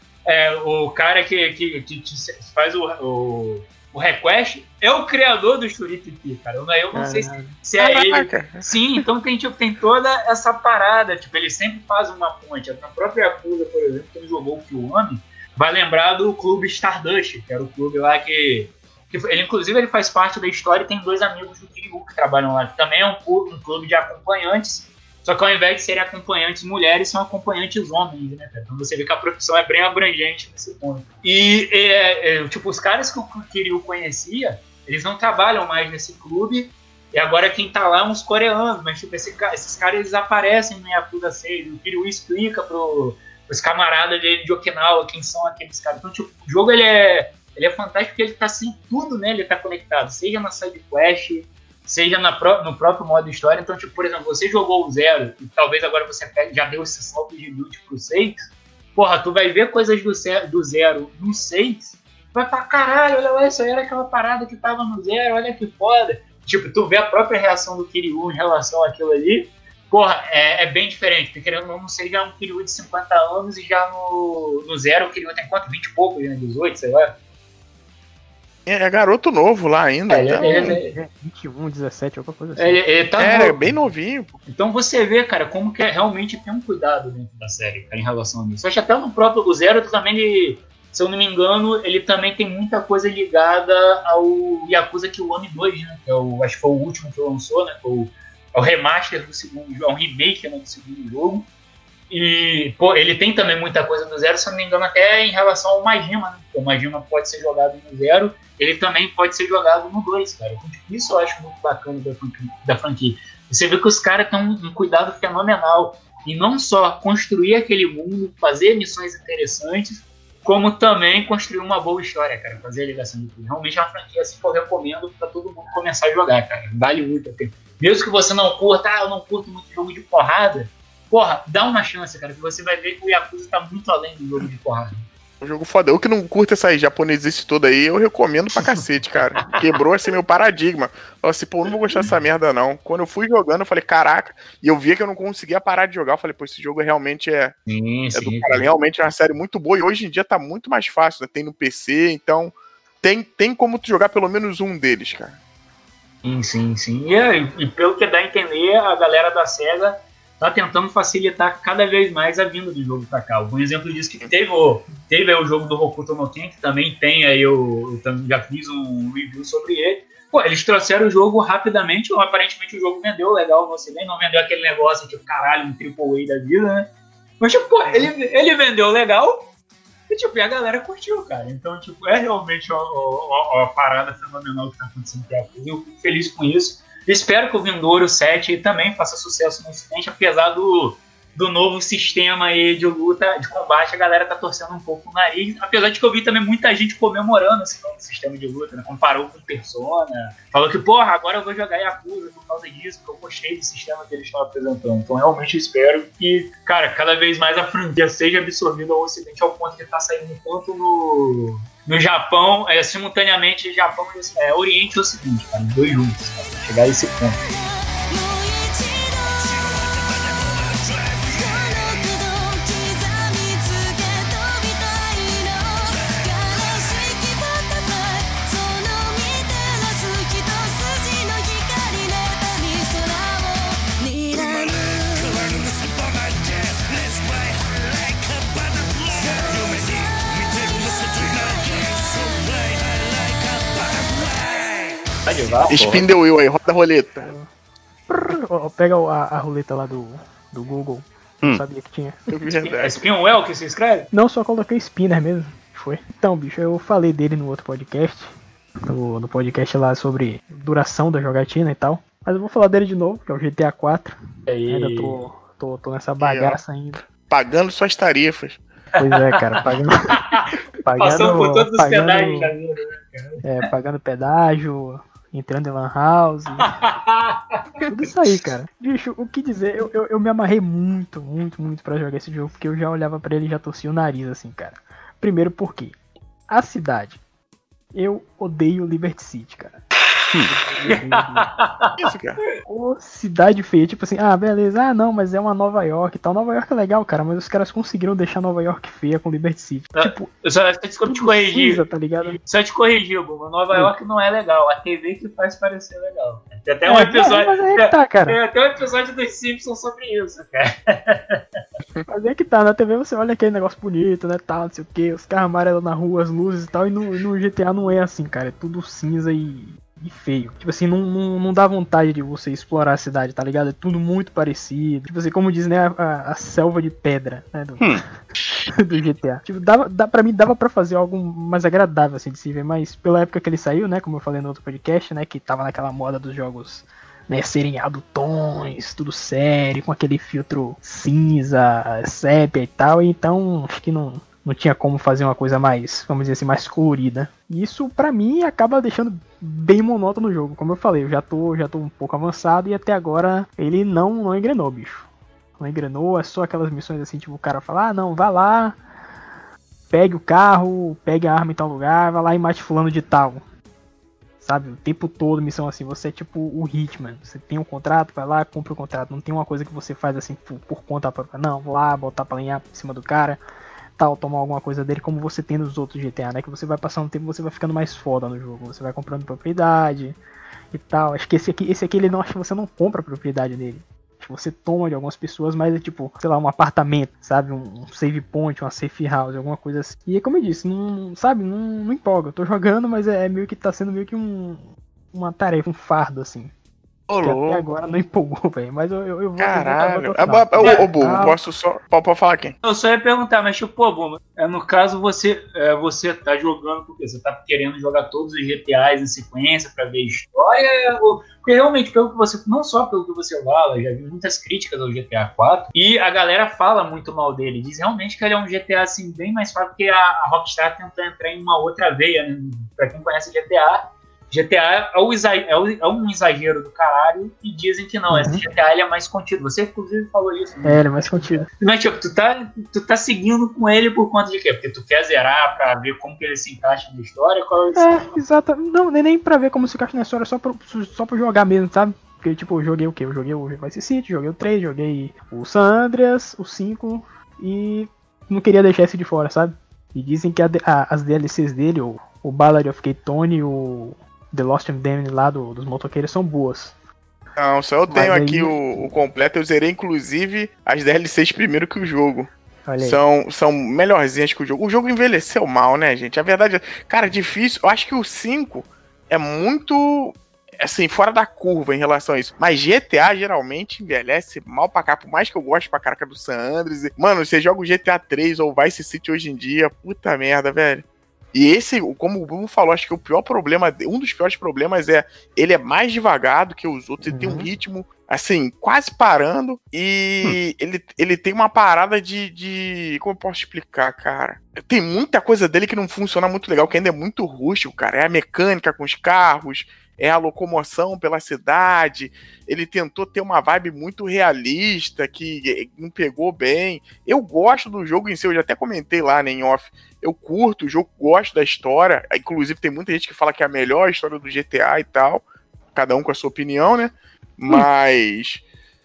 é, o cara que, que, que te faz o, o, o request, é o criador do Shuripipi, cara. Eu, eu não sei se, se é ele. Caraca. Sim, então tem, tipo, tem toda essa parada. Tipo, ele sempre faz uma ponte. Na própria Yakuza, por exemplo, quem jogou o Kiwami, vai lembrar do clube Stardust, que era o clube lá que... que ele, inclusive, ele faz parte da história e tem dois amigos do Kiryu que trabalham lá, que também é um, cu- um clube de acompanhantes, só que ao invés de serem acompanhantes mulheres, são acompanhantes homens, né, cara? Então você vê que a profissão é bem abrangente nesse ponto. E, é, é, tipo, os caras que o Kiryu conhecia, eles não trabalham mais nesse clube, e agora quem tá lá é uns coreanos, mas, tipo, esse, ca- esses caras, eles aparecem no Yakuza seis, o Kiryu explica pro, pros camaradas dele de Okinawa quem são aqueles caras. Então, tipo, o jogo, ele é... Ele é fantástico porque ele tá assim, tudo nele tá conectado, seja na side quest, seja na pró- no próprio modo história. Então, tipo, por exemplo, você jogou o Zero e talvez agora você pegue, já deu esse salto de loot pro seis, porra, tu vai ver coisas do, ze- do Zero no seis, vai pra caralho, olha lá, isso aí era aquela parada que tava no Zero, olha que foda. Tipo, tu vê a própria reação do Kiryu em relação àquilo ali, porra, é, é bem diferente, porque querendo ou não, não sei, já é um Kiryu de cinquenta anos e já no, no Zero o Kiryu tem quanto? vinte e pouco, né? dezoito, sei lá. É, é garoto novo lá ainda. É, então, ele- ele- É vinte e um, dezessete, alguma coisa assim. Ele, ele tá é, novo. bem novinho. Pô. Então você vê, cara, como que é, realmente tem um cuidado dentro da série, cara, em relação a isso. Eu acho que até no próprio o Zero também, ele, se eu não me engano, ele também tem muita coisa ligada ao Yakuza Kiwami dois, né? Que é o, acho que foi o último que lançou, né? Foi o, é o remaster do segundo jogo, é um remake, né, do segundo jogo. E, pô, ele tem também muita coisa do Zero, se eu não me engano, até em relação ao Majima, né? O Majima pode ser jogado no Zero, ele também pode ser jogado no dois, cara. Então, tipo, isso eu acho muito bacana da franquia. Da franquia. Você vê que os caras têm um, um cuidado fenomenal em não só construir aquele mundo, fazer missões interessantes, como também construir uma boa história, cara, fazer a ligação de tudo. Realmente é uma franquia assim que eu recomendo pra todo mundo começar a jogar, cara. Vale muito a pena. Mesmo que você não curta, ah, eu não curto muito jogo de porrada, porra, dá uma chance, cara, que você vai ver que o Yakuza tá muito além do jogo de porrada. Um jogo foda. Eu que não curto essa japonesice toda aí, eu recomendo pra cacete, cara. Quebrou assim meu paradigma. Falei assim, pô, eu não vou gostar dessa merda não. Quando eu fui jogando, eu falei, caraca. E eu via que eu não conseguia parar de jogar. Eu falei, pô, esse jogo realmente é, Sim, é sim, do cara. Realmente é uma série muito boa. E hoje em dia tá muito mais fácil, né? Tem no P C, então tem, tem como tu jogar pelo menos um deles, cara. Sim, sim, sim. E, é, e pelo que dá a entender, a galera da SEGA tá tentando facilitar cada vez mais a vinda do jogo pra cá. Um exemplo disso que teve o, teve aí o jogo do Hokuto no Ken, que também tem aí, eu, eu já fiz um review sobre ele. Pô, eles trouxeram o jogo rapidamente, ou aparentemente o jogo vendeu legal, você bem, não vendeu aquele negócio tipo, caralho, um triple A da vida, né? Mas, tipo, pô, ele, ele vendeu legal e, tipo, e a galera curtiu, cara. Então, tipo, é realmente uma, uma, uma parada fenomenal que tá acontecendo aqui. Eu fico feliz com isso. Espero que o Vindouro sete também faça sucesso no Ocidente, apesar do, do novo sistema aí de luta, de combate, a galera tá torcendo um pouco o nariz, apesar de que eu vi também muita gente comemorando esse novo sistema de luta, né? Comparou com Persona, falou que, porra, agora eu vou jogar Yakuza por causa disso, porque eu gostei do sistema que eles estão apresentando. Então, realmente espero que, cara, cada vez mais a franquia seja absorvida ao Ocidente, ao ponto de tá saindo tanto no... no Japão, é, simultaneamente Japão, é, Oriente e Ocidente, cara, dois juntos, cara, pra chegar a esse ponto. Spin the wheel aí, roda a roleta. Ó, pega a, a roleta lá do, do Google. Hum. Não sabia que tinha. É Spinwell que você escreve? Não, só coloquei Spinner mesmo. Foi. Então, bicho, eu falei dele no outro podcast. No, no podcast lá sobre duração da jogatina e tal. Mas eu vou falar dele de novo, que é o G T A quatro. Aí. Ainda tô, tô, tô nessa bagaça aí, ainda. Pagando suas tarefas. Pois é, cara, pagando. pagando Passando por todos os pagando, pedágios da vida, né, cara? É, pagando pedágio, entrando em Lan House. Tudo isso aí, cara. Bicho, o que dizer? Eu, eu, eu me amarrei muito, muito, muito pra jogar esse jogo, porque eu já olhava pra ele e já torcia o nariz, assim, cara. Primeiro porque a cidade. Eu odeio Liberty City, cara. Isso, cara. Ô, cidade feia, tipo assim, ah, beleza, ah, não, mas é uma Nova York e tal. Nova York é legal, cara, mas os caras conseguiram deixar Nova York feia com Liberty City. Não, tipo, eu só eu te corrigir. Cinza, tá ligado? Só te corrigir, Buma. Nova hum. York não é legal, a T V que faz parecer legal. Tem até é, um episódio. É, mas é que tá, cara. Tem até um episódio dos Simpsons sobre isso, cara. Mas é que tá, na T V você olha aquele negócio bonito, né, tal, não sei o que, os carros amarelos na rua, as luzes e tal, e no, no G T A não é assim, cara, é tudo cinza e, e feio. Tipo assim, não, não, não dá vontade de você explorar a cidade, tá ligado? É tudo muito parecido. Tipo assim, como diz, né, a, a selva de pedra, né, do, hum. do G T A. Tipo, dava, dá, pra mim dava pra fazer algo mais agradável, assim, de se ver, mas pela época que ele saiu, né, como eu falei no outro podcast, né, que tava naquela moda dos jogos... né, serem adultões, tudo sério, com aquele filtro cinza, sépia e tal, então acho que não, não tinha como fazer uma coisa mais, vamos dizer assim, mais colorida. E isso pra mim acaba deixando bem monótono no jogo, como eu falei, eu já tô, já tô um pouco avançado e até agora ele não, não engrenou, bicho. Não engrenou, é só aquelas missões assim, tipo o cara fala, ah não, vá lá, pegue o carro, pegue a arma em tal lugar, vá lá e mate fulano de tal. Sabe, o tempo todo missão assim, você é tipo o Hitman, você tem um contrato, vai lá, cumpre o contrato, não tem uma coisa que você faz assim por, por conta própria, não, vou lá, botar pra lenhar por cima do cara, tal, tomar alguma coisa dele, como você tem nos outros G T A, né, que você vai passando o tempo, você vai ficando mais foda no jogo, você vai comprando propriedade e tal, acho que esse aqui, esse aqui ele não, acho que você não compra a propriedade dele. Você toma de algumas pessoas, mas é tipo, sei lá, um apartamento, sabe? Um save point, uma safe house, alguma coisa assim. E como eu disse, não, sabe? Não, não empolga. Eu tô jogando, mas é, é meio que tá sendo meio que um, uma tarefa, um fardo, assim. Que até agora não empolgou, velho. Mas eu, eu, eu vou... Caralho. Eu vou Ô, Buma, posso só... Pode falar quem? Eu só ia perguntar, mas tipo, pô, Buma, no caso você, é, você tá jogando porque você tá querendo jogar todos os G T As em sequência pra ver a história, ou... porque realmente, pelo que você, não só pelo que você fala, já vi muitas críticas ao G T A quatro, e a galera fala muito mal dele, diz realmente que ele é um G T A assim, bem mais fácil, porque a, a Rockstar tenta entrar em uma outra veia, né? Pra quem conhece G T A, G T A é, o exa- é, o- é um exagero do caralho e dizem que não, Uhum. esse G T A ele é mais contido. Você, inclusive, falou isso. É, ele é mais contido. Mas, tipo, tu tá, tu tá seguindo com ele por conta de quê? Porque tu quer zerar pra ver como que ele se encaixa na história? Qual é É, exato. Não, nem, nem pra ver como se encaixa na história, só pra, só pra jogar mesmo, sabe? Porque, tipo, eu joguei o quê? Eu joguei o Vice City, joguei o três, joguei o San Andreas, o cinco e não queria deixar esse de fora, sabe? E dizem que a, a, as D L Cs dele, o, o Ballad of Ketone e o The Lost and Damned lá do, dos motoqueiros são boas. Não, só eu tenho Mas aqui aí- o, o completo. Eu zerei, inclusive, as D L Cs primeiro que o jogo. Olha aí. São, são melhorzinhas que o jogo. O jogo envelheceu mal, né, gente? A verdade é... Cara, difícil. Eu acho que o cinco é muito... Assim, fora da curva em relação a isso. Mas G T A geralmente envelhece mal pra cá. Por mais que eu goste pra caraca do San Andreas. Mano, você joga o G T A três ou Vice City hoje em dia. Puta merda, velho. E esse, como o Bruno falou, acho que o pior problema, um dos piores problemas é ele é mais devagar do que os outros, ele tem um Uhum. ritmo, assim, quase parando, e ele, ele tem uma parada de, de... Como eu posso explicar, cara? Tem muita coisa dele que não funciona muito legal, que ainda é muito rústico, cara. É a mecânica com os carros, é a locomoção pela cidade. Ele tentou ter uma vibe muito realista, que não pegou bem. Eu gosto do jogo em si, eu já até comentei lá, né, em off. Eu curto o jogo, gosto da história. Inclusive, tem muita gente que fala que é a melhor história do G T A e tal. Cada um com a sua opinião, né? Mas.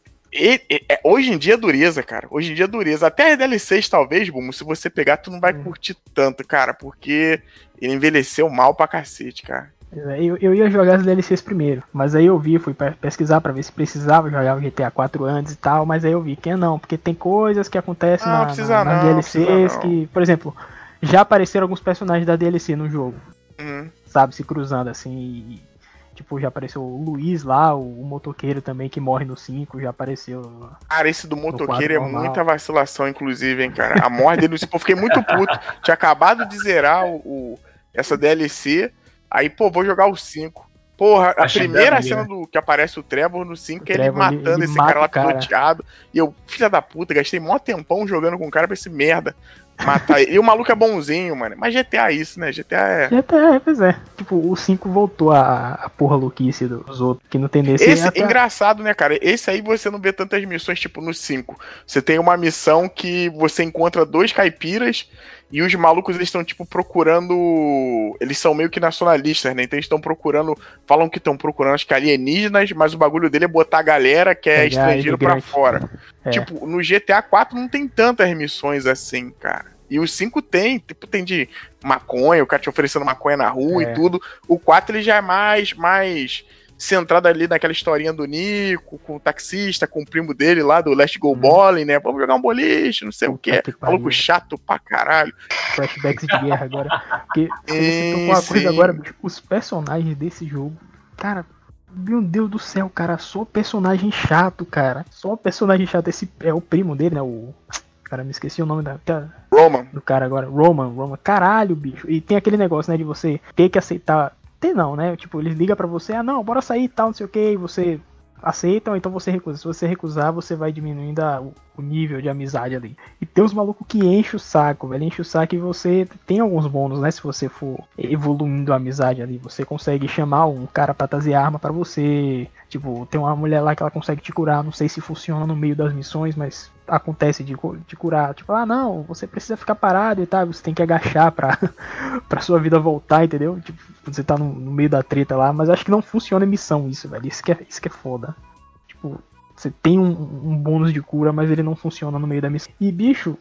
E, e, é, hoje em dia é dureza, cara. Hoje em dia é dureza. Até as D L Cs, talvez, Bumo, se você pegar, tu não vai Hum. curtir tanto, cara. Porque ele envelheceu mal pra cacete, cara. Eu, eu ia jogar as D L Cs primeiro, mas aí eu vi, fui pe- pesquisar pra ver se precisava jogar o G T A quatro antes e tal, mas aí eu vi que não, porque tem coisas que acontecem Não, na, precisa na, nas não, precisa D L Cs não. que, por exemplo, já apareceram alguns personagens da D L C no jogo, Uhum. sabe, se cruzando assim, e, tipo, já apareceu o Luiz lá, o, o motoqueiro também que morre no cinco, já apareceu. Cara, esse do motoqueiro é quadro normal. muita vacilação, inclusive, hein, cara. A morte dele, eu fiquei muito puto. Tinha acabado de zerar o, o- essa D L C. Aí, pô, vou jogar o cinco. Porra, a Achei primeira da cena vida. do que aparece o Trevor no cinco O é ele Trevor, ele- matando ele esse mata cara lá o cara. piloteado. E eu, filha da puta, gastei mó tempão jogando com o cara pra esse merda matar ele. E o maluco é bonzinho, mano. Mas G T A é isso, né? G T A é. G T A, pois é. Tipo, o cinco voltou a, a porra louquice dos outros, que não tem nesse. Esse até- engraçado, né, cara? Esse aí você não vê tantas missões, tipo no cinco. Você tem uma missão que você encontra dois caipiras e os malucos eles estão, tipo, procurando. Eles são meio que nacionalistas, né? Então eles estão procurando. Falam que estão procurando, acho que alienígenas, mas o bagulho dele é botar a galera que é Pegar estrangeiro pra imigrante. fora. É. Tipo, no G T A quatro não tem tantas missões assim, cara. E o cinco tem, tipo, tem de maconha, o cara te oferecendo maconha na rua É. e tudo. O quatro ele já é mais, mais centrado ali naquela historinha do Nico, com o taxista, com o primo dele lá do Let's Go Hum. Bowling, né? Vamos jogar um boliche, não sei Puta o quê. que pariu. Maluco chato pra caralho. Flashbacks de guerra agora. Porque você Sim, tocou uma coisa sim. agora, bicho. Os personagens desse jogo, cara, meu Deus do céu, cara, só personagem chato, cara. Só personagem chato. Esse é o primo dele, né? O. Cara, me esqueci o nome da, Roman. do cara agora. Roman, Roman. Caralho, bicho. E tem aquele negócio, né, de você ter que aceitar. Tem não, né? Tipo, eles ligam pra você, ah não, bora sair e tal, não sei o que, e você aceita, ou então você recusa. Se você recusar, você vai diminuindo a, o, o nível de amizade ali. E tem uns malucos que enchem o saco, velho. Enche o saco e você tem alguns bônus, né? Se você for evoluindo a amizade ali. Você consegue chamar um cara pra trazer arma pra você. Tipo, tem uma mulher lá que ela consegue te curar. Não sei se funciona no meio das missões, mas acontece de, de curar. Tipo, ah não, você precisa ficar parado e tal. Você tem que agachar pra, pra sua vida voltar, entendeu? Tipo, você tá no, no meio da treta lá. Mas acho que não funciona em missão isso, velho. Isso que é, isso que é foda. Tipo, você tem um, um bônus de cura, mas ele não funciona no meio da missão. E, bicho,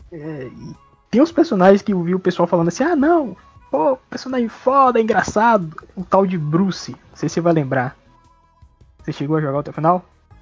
é, e tem uns personagens que eu vi o pessoal falando assim, ah, não, pô, personagem foda, engraçado. O tal de Bruce, não sei se você vai lembrar. Você chegou a jogar até o final?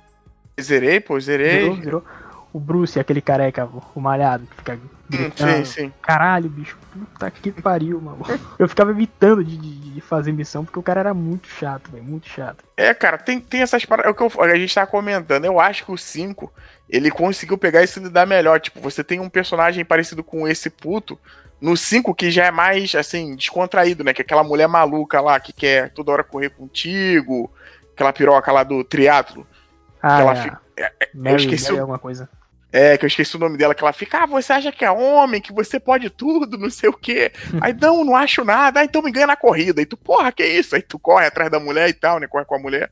Zerei, pô, zerei. Zerou, zerou. O Bruce, aquele careca, o malhado, que fica Hum, sim, gritando. sim. Caralho, bicho, puta que pariu, mano. Eu ficava evitando de, de, de fazer missão, porque o cara era muito chato, velho, muito chato. É, cara, tem, tem essas paradas. É o que eu- a gente tá comentando. Eu acho que o cinco ele conseguiu pegar isso e lidar melhor. Tipo, você tem um personagem parecido com esse puto. No cinco que já é mais, assim, descontraído, né? Que é aquela mulher maluca lá que quer toda hora correr contigo. Aquela piroca lá do triatlo. Ah, ela é. fica- Mary, esqueci Mary o- alguma coisa. É, que eu esqueci o nome dela, que ela fica, ah, você acha que é homem, que você pode tudo, não sei o quê. Aí, não, não acho nada, ah, então me ganha na corrida. Aí tu, porra, que isso? Aí tu corre atrás da mulher e tal, né, corre com a mulher.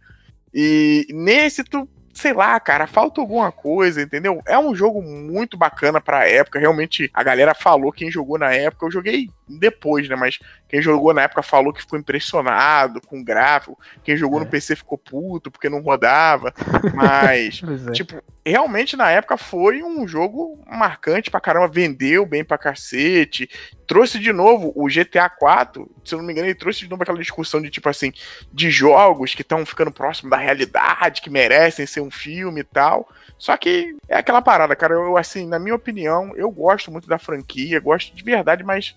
E nesse tu, sei lá, cara, falta alguma coisa, entendeu? É um jogo muito bacana pra época, realmente a galera falou, quem jogou na época, eu joguei depois, né, mas quem jogou na época falou que ficou impressionado com o gráfico, quem jogou é. no P C ficou puto porque não rodava, mas, é. tipo, realmente na época foi um jogo marcante pra caramba, vendeu bem pra cacete, trouxe de novo o G T A quatro, se eu não me engano, ele trouxe de novo aquela discussão de, tipo assim, de jogos que estão ficando próximos da realidade, que merecem ser um filme e tal, só que é aquela parada, cara, eu, assim, na minha opinião, eu gosto muito da franquia, gosto de verdade, mas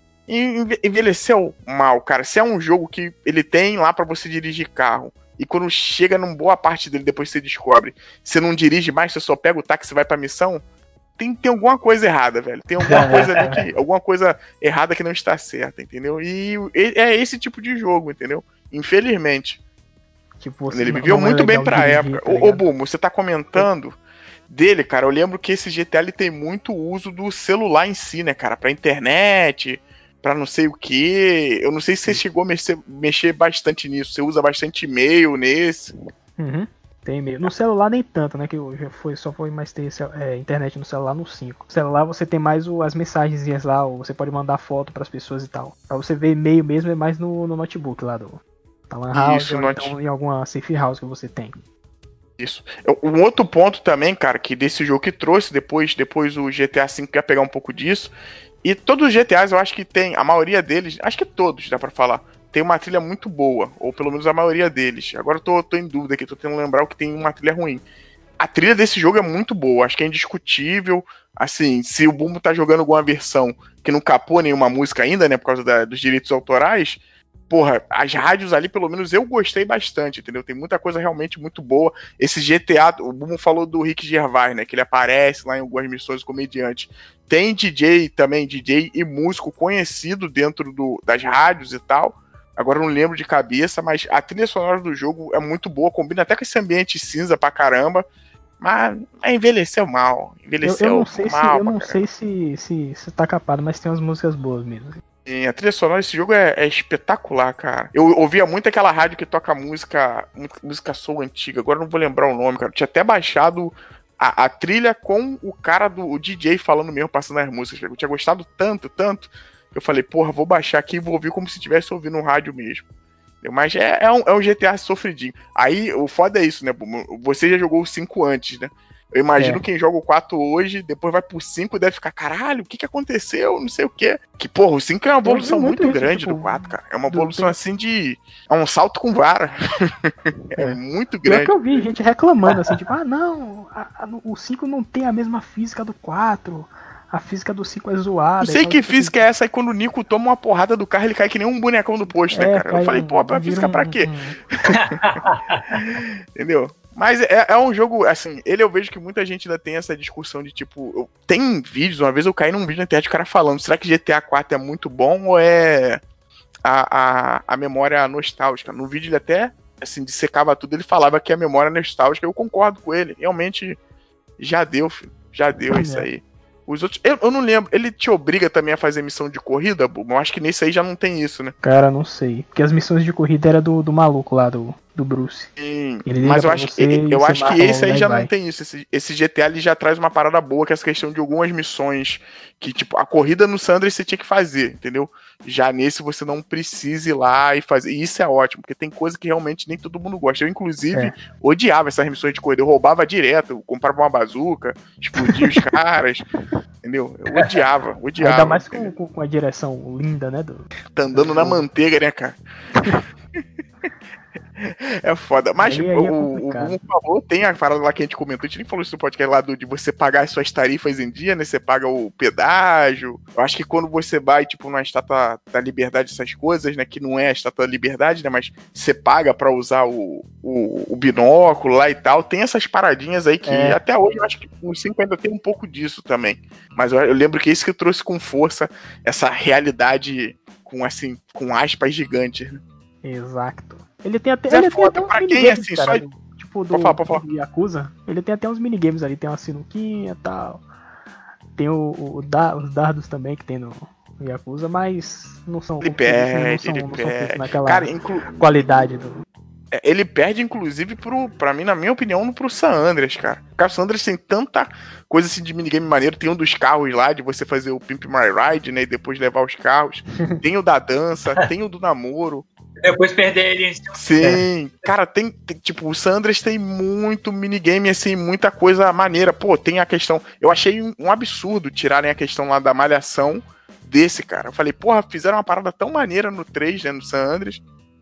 envelheceu mal, cara. Se é um jogo que ele tem lá pra você dirigir carro, e quando chega numa boa parte dele, depois você descobre, você não dirige mais, você só pega o táxi e vai pra missão, tem, tem alguma coisa errada, velho. Tem alguma coisa ali que, alguma coisa errada que não está certa, entendeu? E é esse tipo de jogo, entendeu? Infelizmente. Tipo, ele viveu muito bem pra dirigir, época. Tá ô, ô, Bumo, você tá comentando dele, cara, eu lembro que esse G T A ele tem muito uso do celular em si, né, cara? Pra internet, pra não sei o que. Eu não sei se você chegou a mexer, mexer bastante nisso. Você usa bastante e-mail nesse. Uhum, tem e-mail. No celular nem tanto, né? Que já foi, só foi mais ter é, internet no celular no cinco. No celular você tem mais o, as mensagenzinhas lá, ou você pode mandar foto pras pessoas e tal. Pra você ver e-mail mesmo é mais no, no notebook lá do da Lan House, Isso, ou not... então em alguma safe house que você tem. Isso. Um outro ponto também, cara, que desse jogo que trouxe depois, depois o G T A cinco quer pegar um pouco disso. E todos os G T As eu acho que tem, a maioria deles, acho que todos, dá pra falar, tem uma trilha muito boa, ou pelo menos a maioria deles. Agora eu tô, tô em dúvida aqui, tô tentando lembrar o que tem uma trilha ruim. A trilha desse jogo é muito boa, acho que é indiscutível. Assim, se o Bumbo tá jogando alguma versão que não capou nenhuma música ainda, né, por causa da, dos direitos autorais, porra, as rádios ali, pelo menos eu gostei bastante, entendeu? Tem muita coisa realmente muito boa. Esse G T A, o Bumo falou do Rick Gervais, né? Que ele aparece lá em algumas missões comediante. Tem D J também, D J e músico conhecido dentro do, das rádios e tal. Agora eu não lembro de cabeça, mas a trilha sonora do jogo é muito boa, combina até com esse ambiente cinza pra caramba. Mas envelheceu mal. Envelheceu eu, eu não sei mal. Se, eu não sei se, se, se tá capado, mas tem umas músicas boas mesmo. Sim, a trilha sonora desse jogo é, é espetacular, cara. Eu ouvia muito aquela rádio que toca música, música soul antiga, agora eu não vou lembrar o nome, cara. Eu tinha até baixado a, a trilha com o cara do o D J falando mesmo, passando as músicas. Eu tinha gostado tanto, tanto, que eu falei, porra, vou baixar aqui e vou ouvir como se estivesse ouvindo um rádio mesmo. Mas é, é, um, é um G T A sofridinho. Aí, o foda é isso, né? Você já jogou o cinco antes, né? Eu imagino é. quem joga o quatro hoje, depois vai pro cinco e deve ficar, caralho, o que que aconteceu? Não sei o quê. Que, porra, o cinco é uma evolução muito, muito grande isso, tipo, do quatro, cara. É uma evolução assim de... É um salto com vara. é, é muito grande. É que eu vi gente reclamando, assim, tipo, ah, não, a, a, o cinco não tem a mesma física do quatro. A física do cinco é zoada. Não sei que física é essa aí, quando o Nico toma uma porrada do carro, ele cai que nem um bonecão do posto, é, né, cara? Eu falei, pô, a física um, pra quê? Um... Entendeu? Mas é, é um jogo, assim, ele eu vejo que muita gente ainda tem essa discussão de, tipo, eu, tem vídeos, uma vez eu caí num vídeo na internet, o cara falando, será que G T A quatro é muito bom ou é a, a, a memória nostálgica? No vídeo ele até, assim, dissecava tudo, ele falava que a memória nostálgica, eu concordo com ele, realmente já deu, filho, já deu é. isso aí. Os outros, eu, eu não lembro, ele te obriga também a fazer missão de corrida, Bumo? Eu acho que nesse aí já não tem isso, né? Cara, não sei, porque as missões de corrida era do, do maluco lá, do, do Bruce. Sim, mas eu acho, que, eu acho que esse aí já vai. Não tem isso, esse, esse G T A ele já traz uma parada boa, que é essa questão de algumas missões, que tipo, a corrida no San Andreas você tinha que fazer, entendeu? Já nesse você não precisa ir lá e fazer, e isso é ótimo, porque tem coisa que realmente nem todo mundo gosta. Eu, inclusive, é. odiava essas missões de corrida, eu roubava direto, eu comprava uma bazuca, explodia os caras, entendeu? Eu odiava, odiava. Ainda mais com, com a direção linda, né? Do... Tá andando na manteiga, né, cara? É foda. Mas aí, aí é o Bumo falou, tem a parada lá que a gente comentou, a gente nem falou isso no podcast lá do, de você pagar as suas tarifas em dia, né? Você paga o pedágio. Eu acho que quando você vai, tipo, na Estátua da Liberdade, essas coisas, né? Que não é a Estátua da Liberdade, né? Mas você paga pra usar o, o, o binóculo lá e tal. Tem essas paradinhas aí que é. até hoje eu acho que o cinco ainda tem um pouco disso também. Mas eu, eu lembro que é isso que trouxe com força essa realidade com, assim, com aspas gigantes, né? Exato. Ele tem até, ele é tem até um pra quem, assim, cara, só... tipo, for do, Pode falar, pode falar. do Yakuza, ele tem até uns minigames ali, tem uma sinuquinha e tal. Tem o, o, o da, os dardos também que tem no, no Yakuza, mas não são, Ele como você disse, né, perde, não são, ele não são feitos perde. naquela Cara, inclu... qualidade do. É, ele perde, inclusive, pro, pra mim, na minha opinião, pro San Andreas, cara. Porque o San Andreas tem tanta coisa assim de minigame maneiro. Tem um dos carros lá, de você fazer o Pimp My Ride, né? E depois levar os carros. Tem o da dança, tem o do namoro. Depois perder ele. Sim, cara, tem, tem, tipo, o San Andreas tem muito minigame, assim, muita coisa maneira. Pô, tem a questão. Eu achei um, um absurdo tirarem a questão lá da malhação desse, cara. Eu falei, porra, fizeram uma parada tão maneira no três, né? No San Andreas.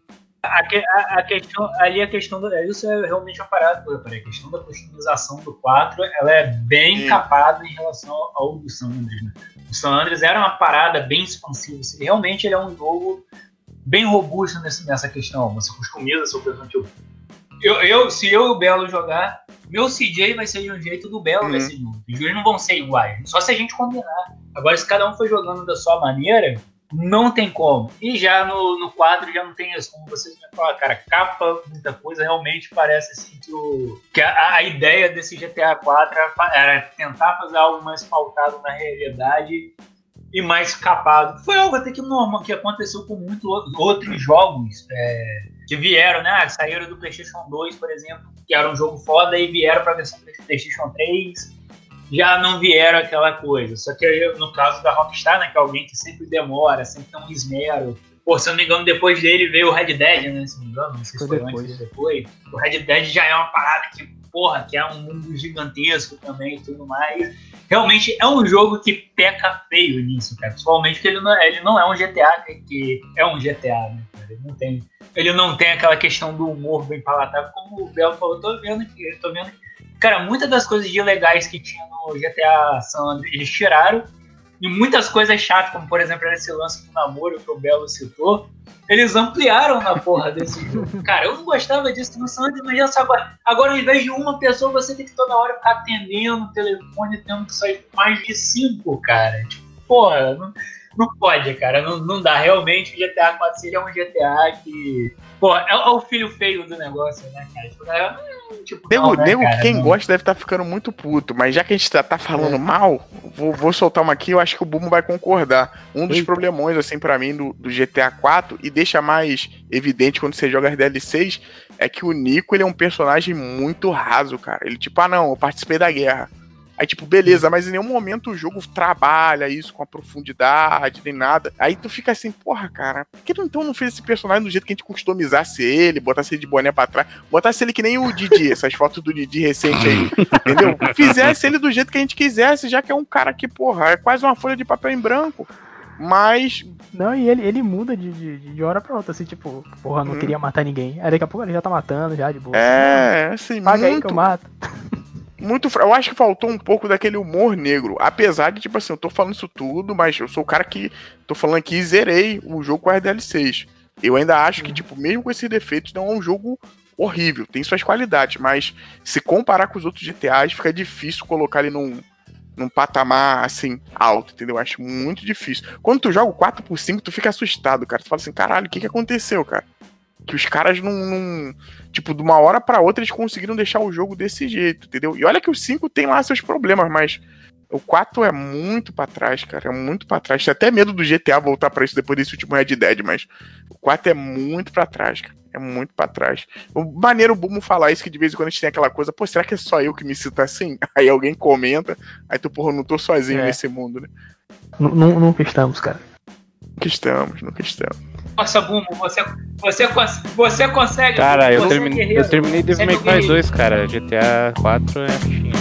A, a, a questão, ali a questão do. Isso é realmente uma parada, a questão da customização do quatro, ela é bem Sim. capada em relação ao do San Andreas, né? O San Andreas era uma parada bem expansiva. Assim, realmente ele é um jogo bem robusto nesse, nessa questão. Você customiza seu personagem. Eu, eu, se eu e o Belo jogar, meu C J vai ser de um jeito, do Belo uhum. vai ser de outro. Os dois não vão ser iguais. Só se a gente combinar. Agora, se cada um for jogando da sua maneira, não tem como. E já no, no quadro já não tem isso. Como vocês já falaram, cara, capa, muita coisa. Realmente parece assim que, o, que a, a ideia desse G T A quatro era, era tentar fazer algo mais pautado na realidade e mais capado. Foi algo até que normal, que aconteceu com muitos outros jogos é, que vieram, né? Saíram do PlayStation dois, por exemplo, que era um jogo foda, e vieram para a versão do PlayStation três. Já não vieram aquela coisa. Só que aí, no caso da Rockstar, né, que é alguém que sempre demora, sempre tem um esmero. Pô, se eu não me engano, depois dele veio o Red Dead, né? Se não me engano, não sei se foi antes ou depois. O Red Dead já é uma parada que, porra, que é um mundo gigantesco também e tudo mais. Realmente é um jogo que peca feio nisso, cara. Principalmente porque ele não, ele não é um G T A, que é um G T A, né, cara? Ele não tem, ele não tem aquela questão do humor bem palatável, como o Belo falou. Tô vendo que, tô vendo que cara, muitas das coisas de legais que tinha no G T A San Andreas, eles tiraram. E muitas coisas chatas, como por exemplo esse lance do namoro que o Belo citou, eles ampliaram na porra desse jogo. Cara, eu não gostava disso no San Andreas, mas já sabe, agora ao invés de uma pessoa, você tem que toda hora ficar atendendo o telefone, tendo que sair mais de cinco, cara. Tipo, porra, não, não pode, cara, não, não dá. Realmente o G T A quatro seria um G T A que... Pô, é, é o filho feio do negócio, né, cara? Tipo, é, tipo, nego, não, né, nego cara, quem não. gosta deve estar ficando muito puto, mas já que a gente tá, tá falando é. mal, vou, vou soltar uma aqui, eu acho que o Bumo vai concordar. Um dos Eita. problemões, assim, pra mim, do, do G T A quatro, e deixa mais evidente quando você joga as D L Cs, é que o Nico, ele é um personagem muito raso, cara. Ele, tipo, ah, não, eu participei da guerra. Aí, tipo, beleza, mas em nenhum momento o jogo trabalha isso com a profundidade, nem nada. Aí tu fica assim, porra, cara, por que tu então não fez esse personagem do jeito que a gente customizasse ele, botasse ele de boné pra trás, botasse ele que nem o Didi, essas fotos do Didi recente aí, entendeu? Fizesse ele do jeito que a gente quisesse, já que é um cara que, porra, é quase uma folha de papel em branco. Mas... Não, e ele, ele muda de, de, de hora pra outra, assim, tipo, porra, não hum. queria matar ninguém. Aí daqui a pouco ele já tá matando, já, de boa. É, assim, Paga muito... aí que eu mato. Muito, eu acho que faltou um pouco daquele humor negro, apesar de, tipo assim, eu tô falando isso tudo, mas eu sou o cara que tô falando aqui e zerei o jogo com as D L Cs. Eu ainda acho que, tipo, mesmo com esses defeitos, não é um jogo horrível, tem suas qualidades, mas se comparar com os outros G T As, fica difícil colocar ele num, num patamar, assim, alto, entendeu? Eu acho muito difícil. Quando tu joga o quatro por cinco, tu fica assustado, cara, tu fala assim, caralho, o que que aconteceu, cara? Que os caras não, não... Tipo, de uma hora pra outra eles conseguiram deixar o jogo desse jeito, entendeu? E olha que o cinco tem lá seus problemas, mas o quatro é muito pra trás, cara. É muito pra trás. Tem até medo do G T A voltar pra isso depois desse último Red Dead, mas o quatro é muito pra trás, cara. É muito pra trás. O maneiro o Bumo falar isso, que de vez em quando a gente tem aquela coisa, pô, será que é só eu que me sinto assim? Aí alguém comenta, aí tu, porra, não tô sozinho é. nesse mundo, né? Não, nunca estamos, cara. Nunca estamos, nunca estamos. Nossa, Bumo, você, você, você consegue. Cara, eu, você termine, eu terminei Devil May Cry dois, cara. G T A quatro é fichinha.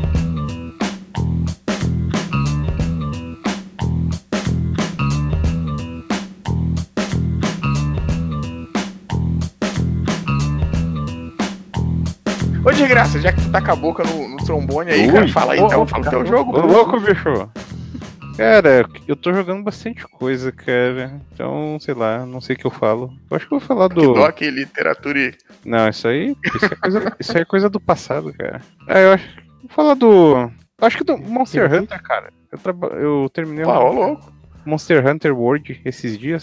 Ô, de graça, já que tu tá com a boca no, no trombone aí, Ui, cara, fala aí, ô, então, ô, fala o teu ô, jogo. Ô, louco, bicho. Cara, eu tô jogando bastante coisa, cara. Então, sei lá, não sei o que eu falo. Eu acho que eu vou falar do... Doc, literatura e... Não, isso aí, isso é coisa, isso aí é coisa do passado, cara. Ah, eu acho... Vou falar do... Eu acho que do Monster Hunter, cara. Eu, traba... eu terminei Pô, um... louco. Monster Hunter World esses dias.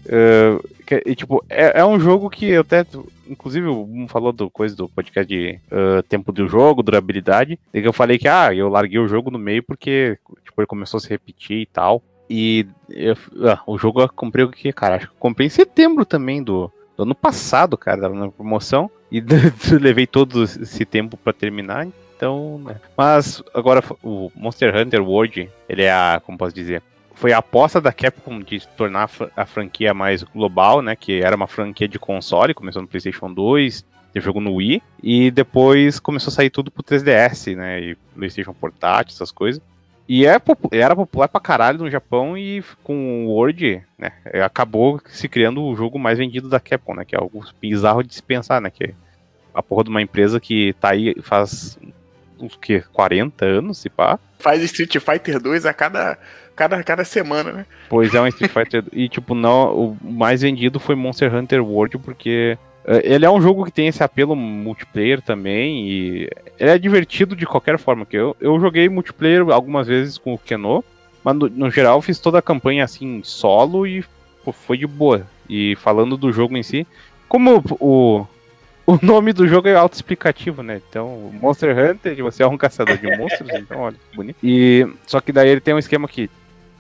Uh, que, e, tipo, é, é um jogo que eu até... Inclusive, um falou do coisa do podcast de uh, tempo do jogo, durabilidade. E que eu falei que, ah, eu larguei o jogo no meio porque tipo, ele começou a se repetir e tal. E eu, ah, o jogo eu comprei o que, cara? Acho que eu comprei em setembro também do, do ano passado, cara. Tava na promoção. E levei todo esse tempo pra terminar. Então, né. Mas agora o Monster Hunter World, ele é a, como posso dizer... Foi a aposta da Capcom de tornar a franquia mais global, né? Que era uma franquia de console, começou no PlayStation dois, teve jogo no Wii, e depois começou a sair tudo pro três D S, né? E PlayStation Portátil, essas coisas. E é, era popular pra caralho no Japão, e com o World, né? Acabou se criando o jogo mais vendido da Capcom, né? Que é algo bizarro de se pensar, né? Que é a porra de uma empresa que tá aí faz... uns que, quarenta anos, se pá. Faz Street Fighter dois a cada, cada, cada semana, né? Pois é, um Street Fighter. E, tipo, não, o mais vendido foi Monster Hunter World, porque uh, ele é um jogo que tem esse apelo multiplayer também, e ele é divertido de qualquer forma. Que eu, eu joguei multiplayer algumas vezes com o Keno, mas no, no geral fiz toda a campanha assim, solo, e pô, foi de boa. E falando do jogo em si, como o... O nome do jogo é autoexplicativo, né? Então, Monster Hunter, você é um caçador de monstros, então olha que bonito. E, só que daí ele tem um esquema que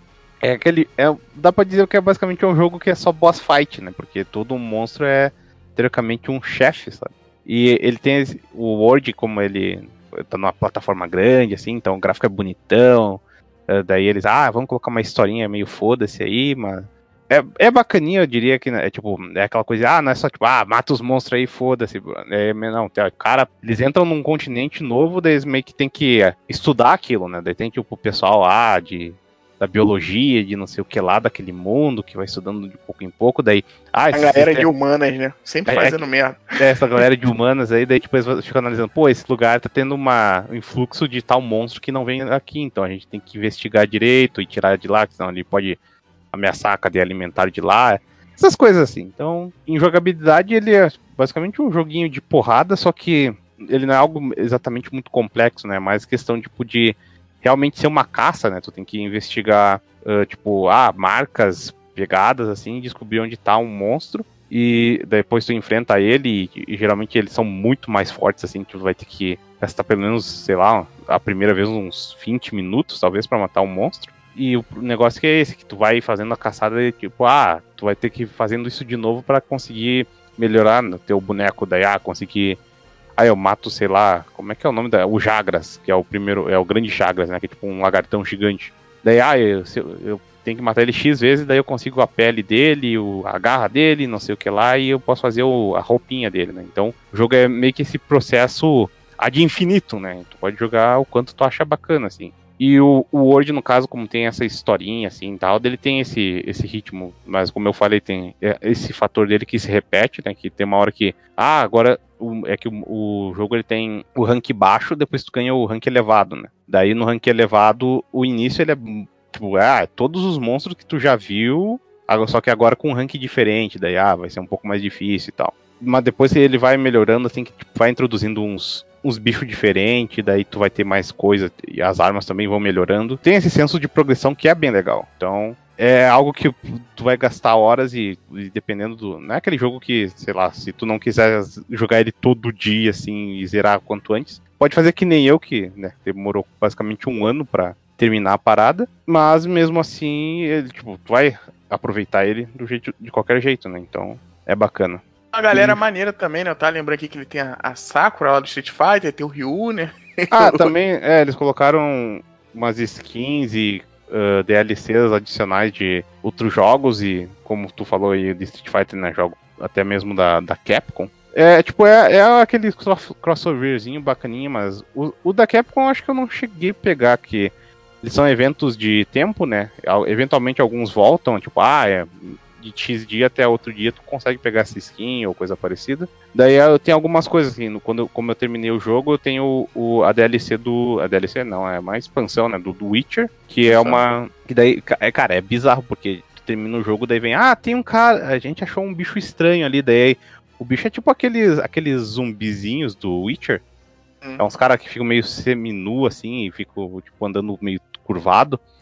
é aquele... É, dá pra dizer que é basicamente um jogo que é só boss fight, né? Porque todo monstro é, teoricamente, um chefe, sabe? E ele tem esse, o World, como ele tá numa plataforma grande, assim, então o gráfico é bonitão. Daí eles, ah, vamos colocar uma historinha meio foda-se aí, mas... É, é bacaninha, eu diria que é tipo, é aquela coisa, ah, não é só tipo, ah, mata os monstros aí, foda-se. É, não, cara, eles entram num continente novo, daí eles meio que tem que estudar aquilo, né? Daí tem tipo o pessoal lá de, da biologia, de não sei o que lá, daquele mundo, que vai estudando de pouco em pouco, daí... Ah, a galera sistema... de humanas, né? Sempre é, fazendo é, merda. É, essa galera de humanas aí, daí tipo, eles ficam analisando, pô, esse lugar tá tendo uma, um influxo de tal monstro que não vem aqui, então a gente tem que investigar direito e tirar de lá, senão ele pode... ameaçar a cadeia alimentar de lá, essas coisas assim. Então, em jogabilidade, ele é basicamente um joguinho de porrada, só que ele não é algo exatamente muito complexo, né? Mais questão tipo, de realmente ser uma caça, né? Tu tem que investigar, uh, tipo, ah, marcas, pegadas, assim, descobrir onde tá um monstro, e depois tu enfrenta ele, e, e geralmente eles são muito mais fortes, assim, tu vai ter que gastar pelo menos, sei lá, a primeira vez uns vinte minutos, talvez, pra matar um monstro. E o negócio que é esse, que tu vai fazendo a caçada e tipo, ah, tu vai ter que ir fazendo isso de novo pra conseguir melhorar no teu boneco, daí, ah, conseguir... Ah, eu mato, sei lá, como é que é o nome da... O Jagras, que é o primeiro, é o grande Jagras, né, que é tipo um lagartão gigante. Daí, ah, eu, eu tenho que matar ele X vezes, daí eu consigo a pele dele, o, a garra dele, não sei o que lá, e eu posso fazer o, a roupinha dele, né. Então, o jogo é meio que esse processo ad infinito, né, tu pode jogar o quanto tu acha bacana, assim. E o, o World, no caso, como tem essa historinha, assim, e tal, ele tem esse, esse ritmo, mas como eu falei, tem esse fator dele que se repete, né, que tem uma hora que, ah, agora o, é que o, o jogo ele tem o rank baixo, depois tu ganha o rank elevado, né. Daí no rank elevado, o início ele é, tipo, ah, todos os monstros que tu já viu, só que agora com um rank diferente, daí, ah, vai ser um pouco mais difícil e tal. Mas depois ele vai melhorando, assim, que tipo, vai introduzindo uns... uns bichos diferentes, daí tu vai ter mais coisa, e as armas também vão melhorando. Tem esse senso de progressão que é bem legal. Então, é algo que tu vai gastar horas e, e dependendo do... Não é aquele jogo que, sei lá, se tu não quiser jogar ele todo dia, assim, e zerar quanto antes, pode fazer que nem eu, que, né, demorou basicamente um ano pra terminar a parada, mas mesmo assim, ele, tipo, tu vai aproveitar ele do jeito, de qualquer jeito, né? Então, é bacana. A galera maneira também, né? Tá lembrando aqui que ele tem a, a Sakura lá do Street Fighter, tem o Ryu, né? Ah, também, é, eles colocaram umas skins e uh, D L Cs adicionais de outros jogos e, como tu falou aí, de Street Fighter, né? Jogo até mesmo da, da Capcom. É, tipo, é, é aquele crossoverzinho bacaninha, mas o, o da Capcom eu acho que eu não cheguei a pegar, que eles são eventos de tempo, né? Eventualmente alguns voltam, tipo, ah, é... de X dia até outro dia tu consegue pegar essa skin ou coisa parecida. Daí eu tenho algumas coisas assim, no, quando eu, como eu terminei o jogo, eu tenho o, a D L C do... A D L C não, é uma expansão, né, do, do Witcher, que é uma... Que daí, é, cara, é bizarro, porque tu termina o jogo, daí vem, ah, tem um cara, a gente achou um bicho estranho ali, daí o bicho é tipo aqueles, aqueles zumbizinhos do Witcher. Hum. É uns caras que ficam meio semi-nu, assim, e ficam, tipo, andando meio curvado.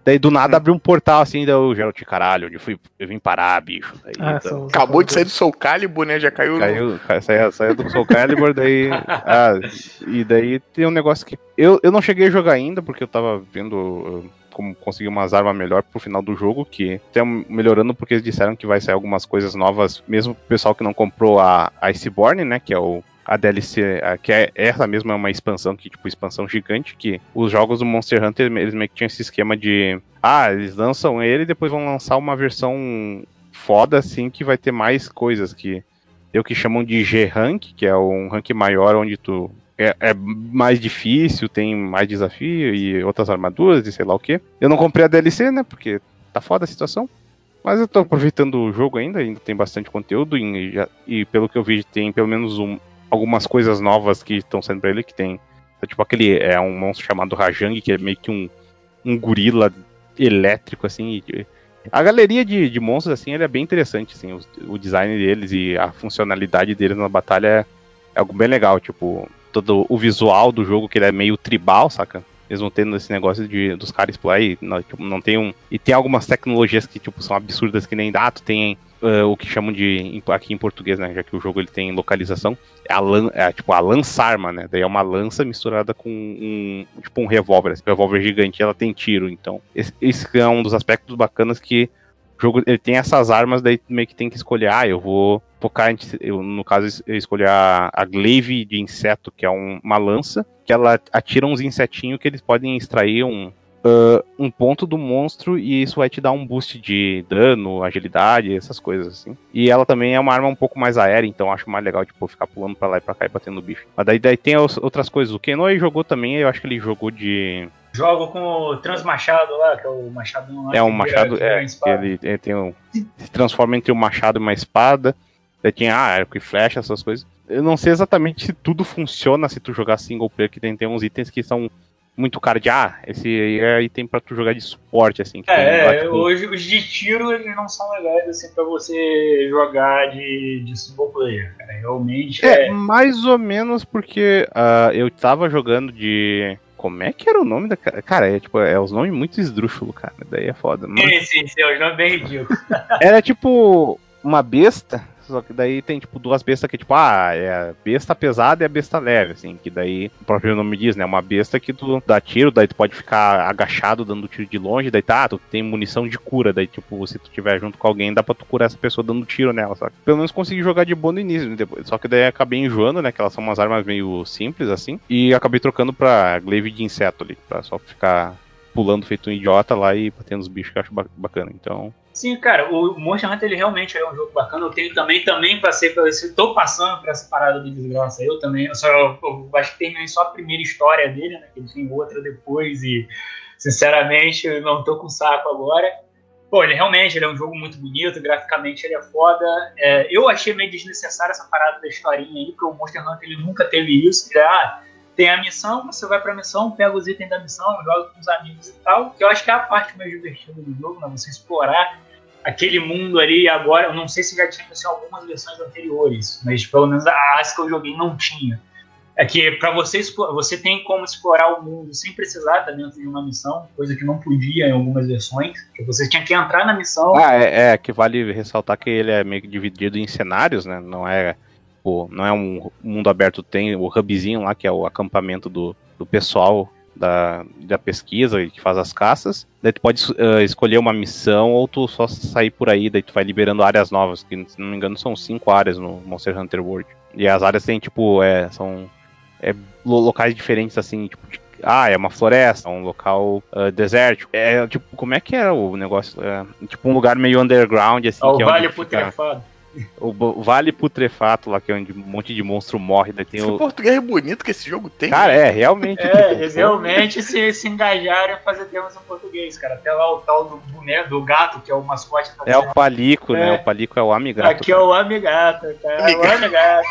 Daí do nada abriu um portal assim, daí eu Geralt, caralho, onde eu fui, eu vim parar, bicho. Daí, Ah, então, são- Acabou de sair do Soul Calibur, né? Já caiu. caiu, ca- saiu, saiu do Soul Calibur, daí. Ah, e daí tem um negócio que. Eu, eu não cheguei a jogar ainda, porque eu tava vendo uh, como conseguir umas armas melhor pro final do jogo, que estão melhorando porque eles disseram que vai sair algumas coisas novas, mesmo pro pessoal que não comprou a, a Iceborne, né? Que é o. A D L C, a- que é essa mesma é uma expansão, que tipo, expansão gigante, que os jogos do Monster Hunter, eles meio que tinham esse esquema de, ah, eles lançam ele e depois vão lançar uma versão foda, assim, que vai ter mais coisas, que tem o que chamam de G-Rank, que é um rank maior, onde tu é, é mais difícil, tem mais desafio e outras armaduras e sei lá o que. Eu não comprei a D L C, né, porque tá foda a situação. Mas eu tô aproveitando o jogo ainda, ainda tem bastante conteúdo e, já- e pelo que eu vi tem pelo menos um, algumas coisas novas que estão saindo pra ele, que tem, tipo aquele, é um monstro chamado Rajang, que é meio que um, um gorila elétrico, assim, e, a galeria de, de monstros, assim, ele é bem interessante, assim, o, o design deles e a funcionalidade deles na batalha é, é algo bem legal, tipo, todo o visual do jogo, que ele é meio tribal, saca? Mesmo tendo esse negócio de, dos caras explorar e não, tipo, não tem um... E tem algumas tecnologias que, tipo, são absurdas, que nem, ah, tu tem... Uh, o que chamam de, aqui em português, né, já que o jogo ele tem localização, é, a lan, é tipo a lança-arma, né, daí é uma lança misturada com um, tipo um revólver, esse revólver gigante, ela tem tiro, então esse, esse é um dos aspectos bacanas que o jogo ele tem essas armas, daí meio que tem que escolher, ah, eu vou focar, em, eu, no caso eu escolhi a, a glaive de inseto, que é um, uma lança, que ela atira uns insetinhos que eles podem extrair um Uh, um ponto do monstro e isso vai te dar um boost de dano, agilidade, essas coisas assim. E ela também é uma arma um pouco mais aérea, então eu acho mais legal, tipo, ficar pulando pra lá e pra cá e batendo no bicho. Mas daí, daí tem as outras coisas. O Kenoi jogou também, eu acho que ele jogou de... Jogo com o Transmachado lá, que é o machadão lá. É um que vira- machado, que vira é, uma espada. ele, ele tem um... se transforma entre um machado e uma espada. Daí tem ah, arco e flecha, essas coisas. Eu não sei exatamente se tudo funciona se tu jogar single player, que tem, tem uns itens que são muito caro de, ah, esse aí é item pra tu jogar de suporte, assim. Que tem lá, É, tipo, hoje os de tiro eles não são legais assim pra você jogar de, de single player, cara. Realmente é, é. mais ou menos porque ah, eu tava jogando de... Como é que era o nome da... ca- Cara, é tipo, é os nomes muito esdrúxulos, cara. Daí é foda. Mas Sim, sim, sim, os nomes bem ridículos. era tipo uma besta, só que daí tem tipo duas bestas que tipo, ah, é a besta pesada e a besta leve, assim, que daí o próprio nome diz, né, uma besta que tu dá tiro, daí tu pode ficar agachado dando tiro de longe, daí tá, tu tem munição de cura, daí tipo, se tu tiver junto com alguém, dá pra tu curar essa pessoa dando tiro nela, sabe? Pelo menos consegui jogar de boa no início, depois, só que daí acabei enjoando, né, que elas são umas armas meio simples, assim, e acabei trocando pra glaive de inseto ali, pra só ficar pulando feito um idiota lá e batendo os bichos, que eu acho ba- bacana, então... Sim, cara, o Monster Hunter ele realmente é um jogo bacana. Eu tenho também, também passei por esse. Tô passando por essa parada de desgraça. Eu também, eu só eu, eu acho que terminei só a primeira história dele, né? Que ele tem outra depois e, sinceramente, eu não tô com saco agora. Pô, ele realmente ele é um jogo muito bonito, graficamente ele é foda. É, eu achei meio desnecessária essa parada da historinha aí, porque o Monster Hunter ele nunca teve isso. Ele, ah, tem a missão, você vai pra missão, pega os itens da missão, joga com os amigos e tal, que eu acho que é a parte mais divertida do jogo, né? Você explorar aquele mundo ali. Agora, eu não sei se já tinha assim, algumas versões anteriores, mas pelo menos a as que eu joguei não tinha. É que pra você explorar, você tem como explorar o mundo sem precisar estar dentro de uma missão, coisa que não podia em algumas versões, que você tinha que entrar na missão. Ah, é, é, que vale ressaltar que ele é meio que dividido em cenários, né? Não é, pô, não é um mundo aberto, tem o hubzinho lá, que é o acampamento do, do pessoal da, da pesquisa que faz as caças. Daí tu pode uh, escolher uma missão ou tu só sair por aí, daí tu vai liberando áreas novas, que se não me engano são cinco áreas no Monster Hunter World. E as áreas tem, tipo, é, são é, locais diferentes, assim, tipo, de, ah, é uma floresta, um local uh, desértico. É, tipo, como é que era o negócio? É, tipo, um lugar meio underground, assim, Ao que é Vale onde fica... Putrefado. O, bo- o Vale Putrefato lá, que é onde um monte de monstro morre. Daí tem Esse o... português bonito que esse jogo tem. Cara, é, realmente. É, tipo, eles realmente se, se engajaram em fazer termos em português, cara. Até lá o tal do boneco, do gato, que é o mascote. É o Palico, É. né? O Palico é o amigato. Aqui é o Amigato, cara. É o Amigato.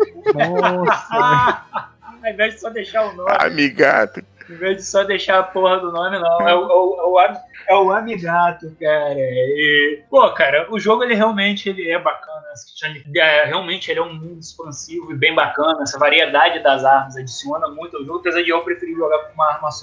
Nossa, Ao invés de só deixar o nome, Amigato. em vez de só deixar a porra do nome, não. É o, é o, é o, Am- é o Amigato, cara. E, pô, cara, o jogo ele realmente ele é bacana. É, realmente ele é um mundo expansivo e bem bacana. Essa variedade das armas adiciona muito ao jogo, apesar de eu preferir jogar com uma arma só.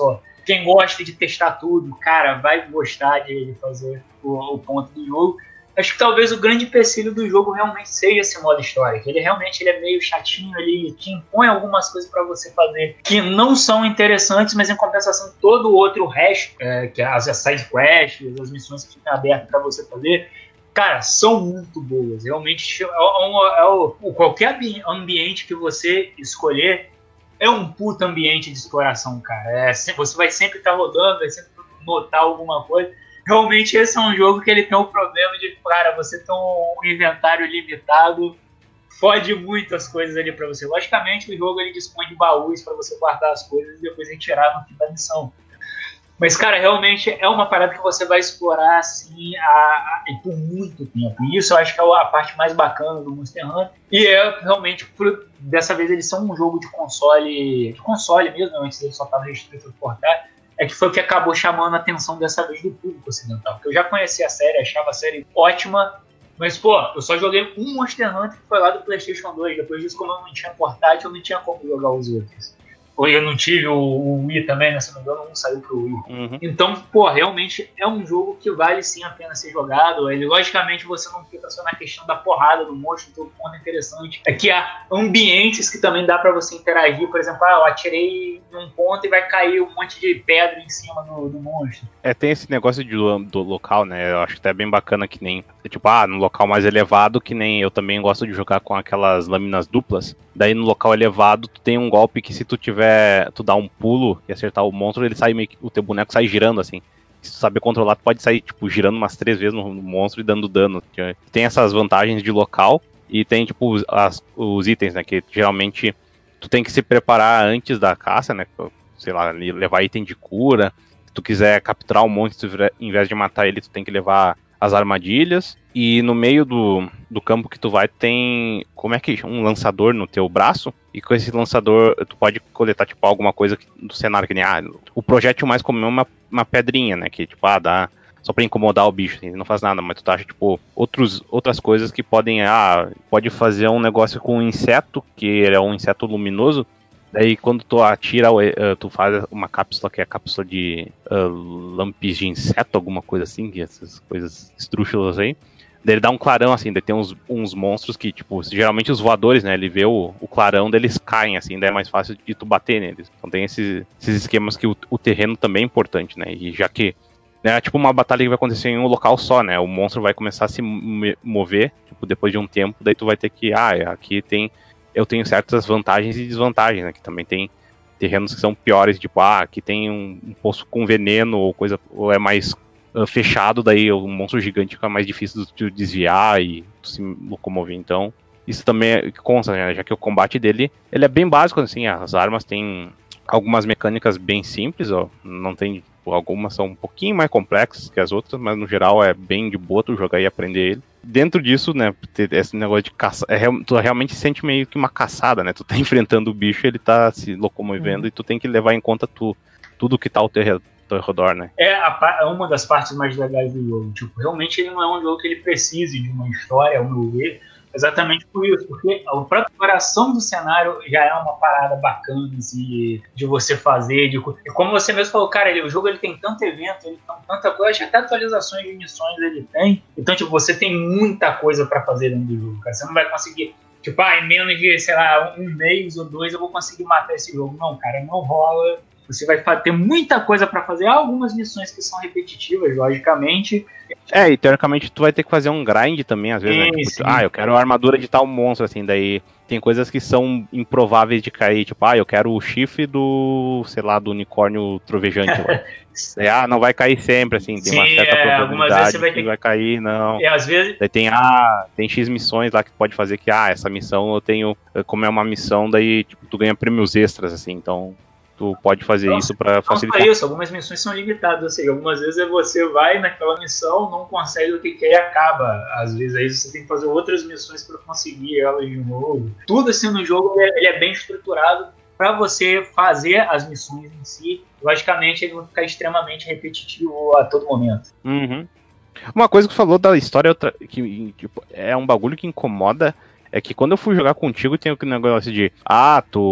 quem gosta de testar tudo, cara, vai gostar de fazer o, o ponto do jogo. Acho que talvez o grande empecilho do jogo realmente seja esse modo história, que ele realmente ele é meio chatinho, ele te impõe algumas coisas para você fazer que não são interessantes, mas em compensação todo o outro resto, é, que as, as side quests, as missões que ficam abertas para você fazer, cara, são muito boas. Realmente, é, é, é o, qualquer ambiente que você escolher é um puta ambiente de exploração, cara. É, você vai sempre estar tá rodando, vai sempre notar alguma coisa. Realmente esse é um jogo que ele tem um problema de, cara, você tem um inventário limitado, fode muitas coisas ali pra você. Logicamente o jogo ele dispõe de baús pra você guardar as coisas e depois retirar no fim da missão. Mas, cara, realmente é uma parada que você vai explorar assim a, a, por muito tempo. E isso eu acho que é a parte mais bacana do Monster Hunter. E é realmente, por, dessa vez eles são um jogo de console, de console mesmo, antes ele só estava restrito ao portátil. É que foi o que acabou chamando a atenção dessa vez do público ocidental. Porque eu já conhecia a série, achava a série ótima, mas, pô, eu só joguei um Monster Hunter que foi lá do PlayStation dois. Depois disso, como eu não tinha portátil, eu não tinha como jogar os outros. Ou eu não tive o, o Wii também, né? Se não me engano, um saiu pro Wii. Uhum. Então, pô, realmente é um jogo que vale sim a pena ser jogado. Ele, logicamente, você não fica só na questão da porrada do monstro, todo ponto interessante. É que há ambientes que também dá pra você interagir. Por exemplo, ah, eu atirei num ponto e vai cair um monte de pedra em cima do, do monstro. É, tem esse negócio de, do local, né? Eu acho que até bem bacana que nem... Tipo, ah, no local mais elevado, que nem eu também gosto de jogar com aquelas lâminas duplas. Daí no local elevado, tu tem um golpe que se tu tiver... Tu dá um pulo e acertar o monstro, ele sai meio que... O teu boneco sai girando, assim. Se tu saber controlar, tu pode sair, tipo, girando umas três vezes no, no monstro e dando dano. Tem essas vantagens de local e tem, tipo, os, as, os itens, né? Que geralmente tu tem que se preparar antes da caça, né? Sei lá, levar item de cura. Se tu quiser capturar um monstro, em vez de matar ele, tu tem que levar as armadilhas, e no meio do, do campo que tu vai tem, como é que chama? Um lançador no teu braço, e com esse lançador tu pode coletar, tipo, alguma coisa do cenário, que nem, ah, o projétil mais comum é uma, uma pedrinha, né, que, tipo, ah, dá só pra incomodar o bicho, assim, não faz nada, mas tu acha, tipo, outros, outras coisas que podem, ah, pode fazer um negócio com um inseto, que ele é um inseto luminoso. Daí quando tu atira, tu faz uma cápsula que é a cápsula de uh, lampis de inseto, alguma coisa assim, essas coisas estrúxulas aí. Daí ele dá um clarão, assim, daí tem uns, uns monstros que, tipo, geralmente os voadores, né, ele vê o, o clarão, daí eles caem, assim, daí é mais fácil de tu bater neles. Então tem esses, esses esquemas que o, o terreno também é importante, né, e já que é tipo uma batalha que vai acontecer em um local só, né, o monstro vai começar a se mover, tipo, depois de um tempo, daí tu vai ter que, ah, aqui tem... eu tenho certas vantagens e desvantagens, né? Que também tem terrenos que são piores, tipo, ah, aqui tem um, um poço com veneno ou coisa, ou é mais uh, fechado, daí o monstro gigante fica mais difícil de desviar e se locomover. Então, isso também é, consta, né? Já que o combate dele, ele é bem básico, assim, as armas têm algumas mecânicas bem simples, ó, não tem, algumas são um pouquinho mais complexas que as outras, mas no geral é bem de boa tu jogar e aprender ele. Dentro disso, né, esse negócio de caça, é, tu realmente sente meio que uma caçada, né, tu tá enfrentando o bicho, ele tá se locomovendo, uhum. E tu tem que levar em conta tu, tudo que tá ao teu redor, né. É a, uma das partes mais legais do jogo, tipo, realmente ele não é um jogo que ele precise de uma história, ao meu ver, exatamente por isso, porque a própria exploração do cenário já é uma parada bacana de, de você fazer, de, e como você mesmo falou, cara, ele, o jogo ele tem tanto evento, ele tem tanta coisa, acho que até atualizações de missões ele tem, então tipo, você tem muita coisa pra fazer dentro do jogo, cara, você não vai conseguir, tipo, ah, em menos de, sei lá, um mês ou dois eu vou conseguir matar esse jogo, não, cara, não rola. Você vai ter muita coisa pra fazer, algumas missões que são repetitivas, logicamente. É, e teoricamente tu vai ter que fazer um grind também, às vezes, sim, né? Tipo, ah, eu quero a armadura de tal monstro, assim, daí tem coisas que são improváveis de cair, tipo, ah, eu quero o chifre do, sei lá, do unicórnio trovejante lá. Daí, ah, não vai cair sempre, assim, tem sim, uma certa é, probabilidade que vai, ter... vai cair, não. E às vezes... Daí tem, ah, tem X missões lá que pode fazer que, ah, essa missão eu tenho, como é uma missão, daí, tipo, tu ganha prêmios extras, assim, então... Tu pode fazer Nossa, isso pra facilitar. Não só isso, algumas missões são limitadas, ou seja, algumas vezes você vai naquela missão, não consegue o que quer e acaba. Às vezes aí você tem que fazer outras missões pra conseguir elas de novo. Tudo assim no jogo, ele é bem estruturado pra você fazer as missões em si. Logicamente, ele não ficar extremamente repetitivo a todo momento. Uhum. Uma coisa que tu falou da história, outra, que tipo, é um bagulho que incomoda, é que quando eu fui jogar contigo tem aquele negócio de, ah, tu...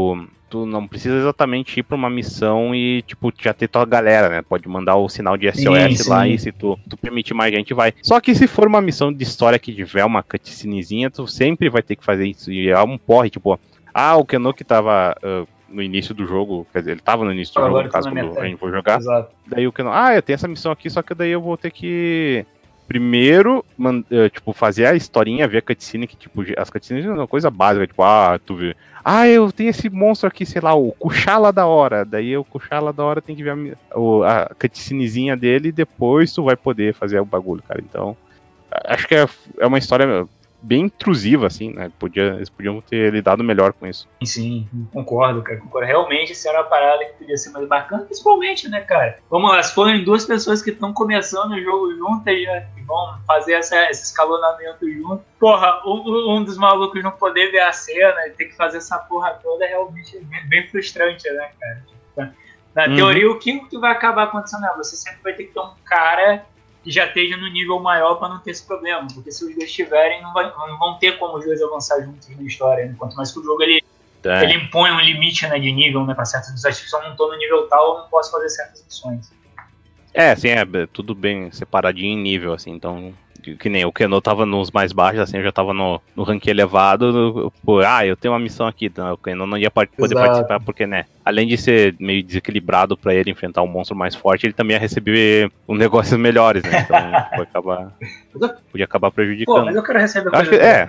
tu não precisa exatamente ir pra uma missão e, tipo, já ter tua galera, né? Pode mandar o sinal de S O S sim, lá sim. E se tu, tu permitir mais gente, vai. Só que se for uma missão de história que tiver uma cutscenezinha, tu sempre vai ter que fazer isso. E é um porre, tipo, ah, o Kenoki tava uh, no início do jogo, quer dizer, ele tava no início do ah, jogo, no caso, quando a gente for jogar. Exato. Daí o Kenoki, ah, eu tenho essa missão aqui, só que daí eu vou ter que... Primeiro, man, uh, tipo, fazer a historinha, ver a cutscene, que, tipo, as cutscenes é uma coisa básica, tipo, ah, tu vê, ah, eu tenho esse monstro aqui, sei lá, o Kuchala da hora, daí o Kuchala da hora tem que ver a, o, a cutscenezinha dele e depois tu vai poder fazer o bagulho, cara, então, acho que é, é uma história bem intrusiva, assim, né, Podia, eles podiam ter lidado melhor com isso. Sim, concordo, cara, concordo. Realmente, isso era uma parada que podia ser mais bacana, principalmente, né, cara? Vamos lá, se forem duas pessoas que estão começando o jogo juntas, já que vão fazer essa, esse escalonamento junto, porra, um, um dos malucos não poder ver a cena e ter que fazer essa porra toda é realmente bem, bem frustrante, né, cara? Na uhum. teoria, o que, que vai acabar acontecendo é, você sempre vai ter que ter um cara que já esteja no nível maior para não ter esse problema, porque se os dois estiverem, não, vai, não vão ter como os dois avançar juntos na história, né? Quanto mais que o jogo ele, é. ele impõe um limite, né, de nível, né, para certas missões. Se eu não estou no nível tal, eu não posso fazer certas missões. É, assim, é tudo bem separadinho em nível, assim, então, que nem o Keno tava nos mais baixos, assim, eu já tava no, no ranking elevado, pô, ah, eu tenho uma missão aqui, então o Keno não ia poder Exato. participar, porque, né, além de ser meio desequilibrado pra ele enfrentar um monstro mais forte, ele também ia receber um negócios melhores, né, então pode acabar, podia acabar prejudicando. Pô, mas eu quero receber coisa que, é,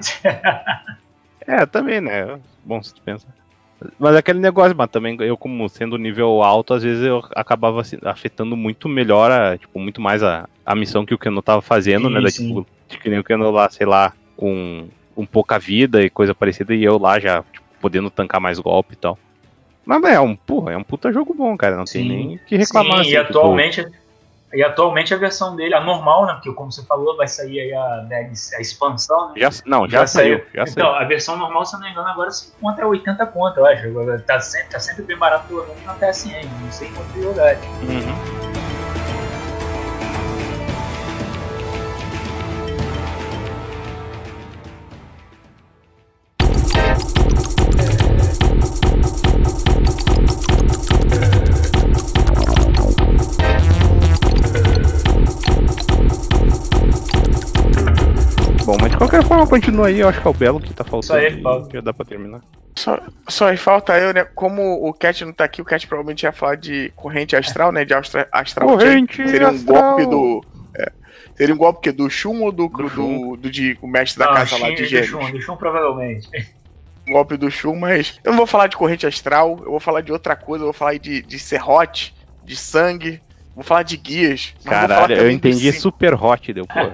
é, também, né, bom se tu pensa. Mas aquele negócio, mas também eu, como sendo nível alto, às vezes eu acabava assim, afetando muito melhor, a, tipo, muito mais a, a missão que o Keno tava fazendo, sim, né? Da, tipo, que nem o Keno lá, sei lá, com um pouca vida e coisa parecida, e eu lá já, tipo, podendo tancar mais golpe e tal. Mas é um, porra, é um puta jogo bom, cara, não sim. tem nem o que reclamar. Sim, assim, e atualmente... Tipo... E atualmente a versão dele, a normal, né? Porque como você falou, vai sair aí a, a expansão, né? Já, não, já, já saiu, saiu. Já então, saiu. A versão normal, se eu não me engano, agora se conta é oitenta conto, eu acho. Tá sempre, tá sempre bem barato, pelo menos na P S N, não sei quanto jogar. Uhum. Bom, mas de qualquer forma continua aí, eu acho que é o Belo que tá faltando. Só aí falta. Já dá pra terminar. Só, só aí falta eu, né? Como o Cat não tá aqui, o Cat provavelmente ia falar de corrente astral, né? De astra, astral. Corrente seria um astral. golpe do. É, seria um golpe que, do Shun ou do, do, do, do de, o mestre da não, casa lá de Gêmeos? Do Shun, do Shun provavelmente. Golpe do Shun, mas eu não vou falar de corrente astral, eu vou falar de outra coisa, eu vou falar de, de serrote, de sangue. Vou falar de guias. Caralho, eu entendi super hot, deu, pô.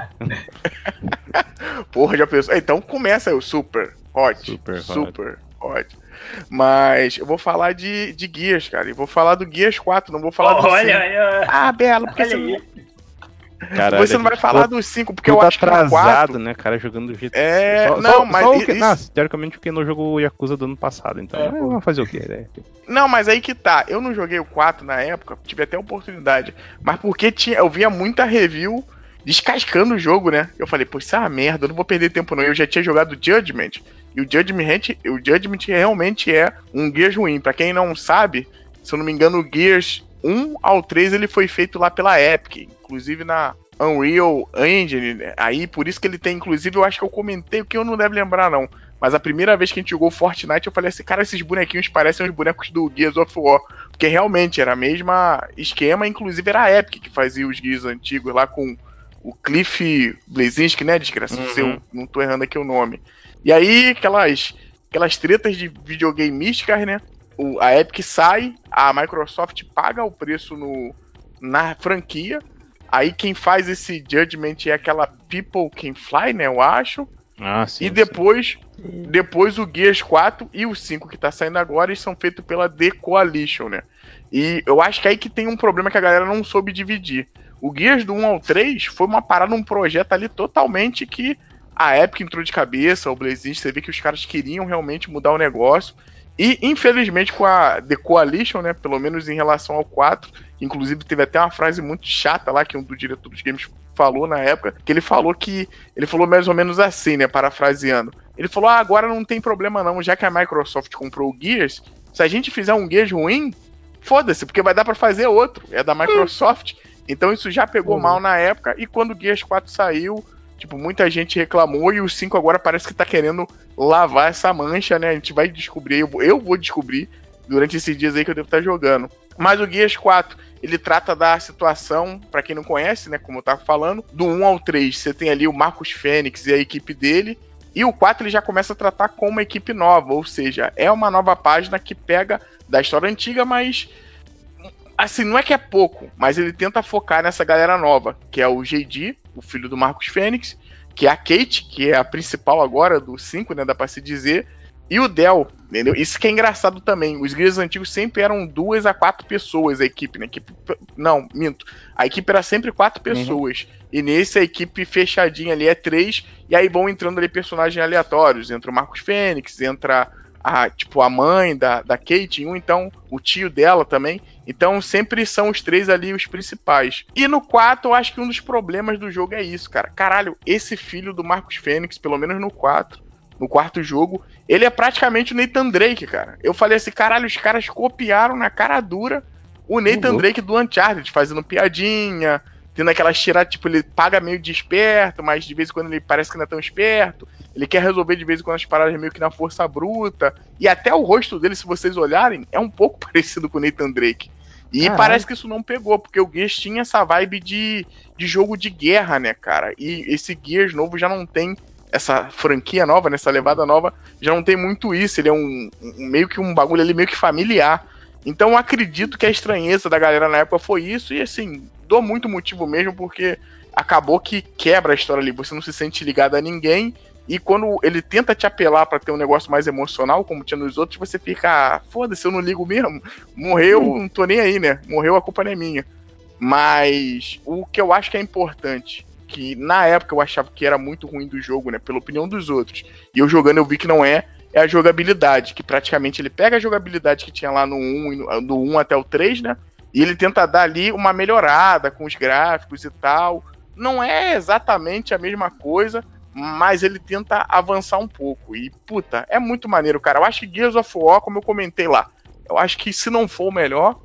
Porra, já pensou. Então começa aí o super hot. Super, super hot. hot. Mas eu vou falar de, de guias, cara. E vou falar do Guias quatro, não vou falar oh, do olha, cinco. olha. Ah, Belo, porque olha você aí. não... Caralho, você não vai falar do cinco, porque eu acho que atrasado, o quatro... né, cara, jogando do jeito... É, só, não, só, mas... Só o que... isso... Não, teoricamente o Keno jogou o Yakuza do ano passado, então é, vamos fazer o quê, né? Não, mas aí que tá, eu não joguei o quatro na época, tive até oportunidade, mas porque tinha, eu via muita review descascando o jogo, né? Eu falei, pô, isso é uma merda, eu não vou perder tempo não. Eu já tinha jogado o Judgment, e o Judgment, o Judgment realmente é um Gears ruim. Pra quem não sabe, se eu não me engano, o Gears um ao três ele foi feito lá pela Epic, inclusive na Unreal Engine, né? Aí por isso que ele tem, inclusive eu acho que eu comentei, o que eu não deve lembrar não, mas a primeira vez que a gente jogou Fortnite eu falei assim, cara, esses bonequinhos parecem os bonecos do Gears of War, porque realmente era a mesma esquema, inclusive era a Epic que fazia os Gears antigos lá com o Cliff Bleszinski, né, desgraça, uhum. Se eu não tô errando aqui o nome. E aí aquelas, aquelas tretas de videogame místicas, né, o, a Epic sai, a Microsoft paga o preço no, na franquia. Aí quem faz esse Judgment é aquela People Can Fly, né, eu acho. Ah, sim. E depois, sim. depois o Gears quatro e o cinco que tá saindo agora, eles são feitos pela The Coalition, né. E eu acho que aí que tem um problema que a galera não soube dividir. O Gears do um ao três foi uma parada, um projeto ali totalmente que a Epic entrou de cabeça, o Blazing, você vê que os caras queriam realmente mudar o negócio. E, infelizmente, com a The Coalition, né, pelo menos em relação ao quatro, inclusive teve até uma frase muito chata lá, que um do diretor dos games falou na época, que ele falou que, ele falou mais ou menos assim, né, parafraseando, ele falou, ah, agora não tem problema não, já que a Microsoft comprou o Gears, Se a gente fizer um Gears ruim, foda-se, porque vai dar pra fazer outro. É da Microsoft. Então isso já pegou uhum. mal na época. E quando o Gears quatro saiu, tipo, muita gente reclamou. E o cinco agora parece que tá querendo lavar essa mancha, né? A gente vai descobrir, eu vou, eu vou descobrir durante esses dias aí que eu devo estar jogando. Mas o Gears quatro, ele trata da situação, pra quem não conhece, né, como eu tava falando, do um ao três, você tem ali o Marcus Fênix e a equipe dele, e o quatro ele já começa a tratar como uma equipe nova, ou seja, é uma nova página que pega da história antiga, mas, assim, não é que é pouco, mas ele tenta focar nessa galera nova, que é o J D, o filho do Marcus Fênix, que é a Kate, que é a principal agora do cinco, né, dá pra se dizer, e o Del, entendeu? Isso que é engraçado também. Os Gears antigos sempre eram duas a quatro pessoas a equipe, né? Equipe... Não, minto. A equipe era sempre quatro pessoas. Uhum. E nesse a equipe fechadinha ali é três. E aí vão entrando ali personagens aleatórios. Entra o Marcus Fênix, entra a, tipo, a mãe da, da Kate, um, então o tio dela também. Então sempre são os três ali os principais. E no quatro eu acho que um dos problemas do jogo é isso, cara. Caralho, esse filho do Marcus Fênix, pelo menos no quatro, no quarto jogo, ele é praticamente o Nathan Drake, cara. Eu falei assim, caralho, os caras copiaram na cara dura o Nathan uhum. Drake do Uncharted, fazendo piadinha, tendo aquela tirada, tipo, ele paga meio de esperto, mas de vez em quando ele parece que não é tão esperto, ele quer resolver de vez em quando as paradas meio que na força bruta, e até o rosto dele, se vocês olharem, é um pouco parecido com o Nathan Drake. E Caralho. Parece que isso não pegou, porque o Gears tinha essa vibe de, de jogo de guerra, né, cara? E esse Gears novo já não tem essa franquia nova, nessa levada nova, já não tem muito isso, ele é um, um meio que um bagulho ali meio que familiar. Então eu acredito que a estranheza da galera na época foi isso, e assim, dou muito motivo mesmo, porque acabou que quebra a história ali, você não se sente ligado a ninguém, e quando ele tenta te apelar pra ter um negócio mais emocional, como tinha nos outros, você fica, ah, foda-se, eu não ligo mesmo, morreu, não tô nem aí, né, morreu, a culpa não é minha. Mas o que eu acho que é importante, que na época eu achava que era muito ruim do jogo, né, pela opinião dos outros, e eu jogando eu vi que não é, é a jogabilidade, que praticamente ele pega a jogabilidade que tinha lá no um, do um até o três, né, e ele tenta dar ali uma melhorada com os gráficos e tal. Não é exatamente a mesma coisa, mas ele tenta avançar um pouco, e puta, é muito maneiro, cara. Eu acho que Gears of War, como eu comentei lá, eu acho que se não for o melhor,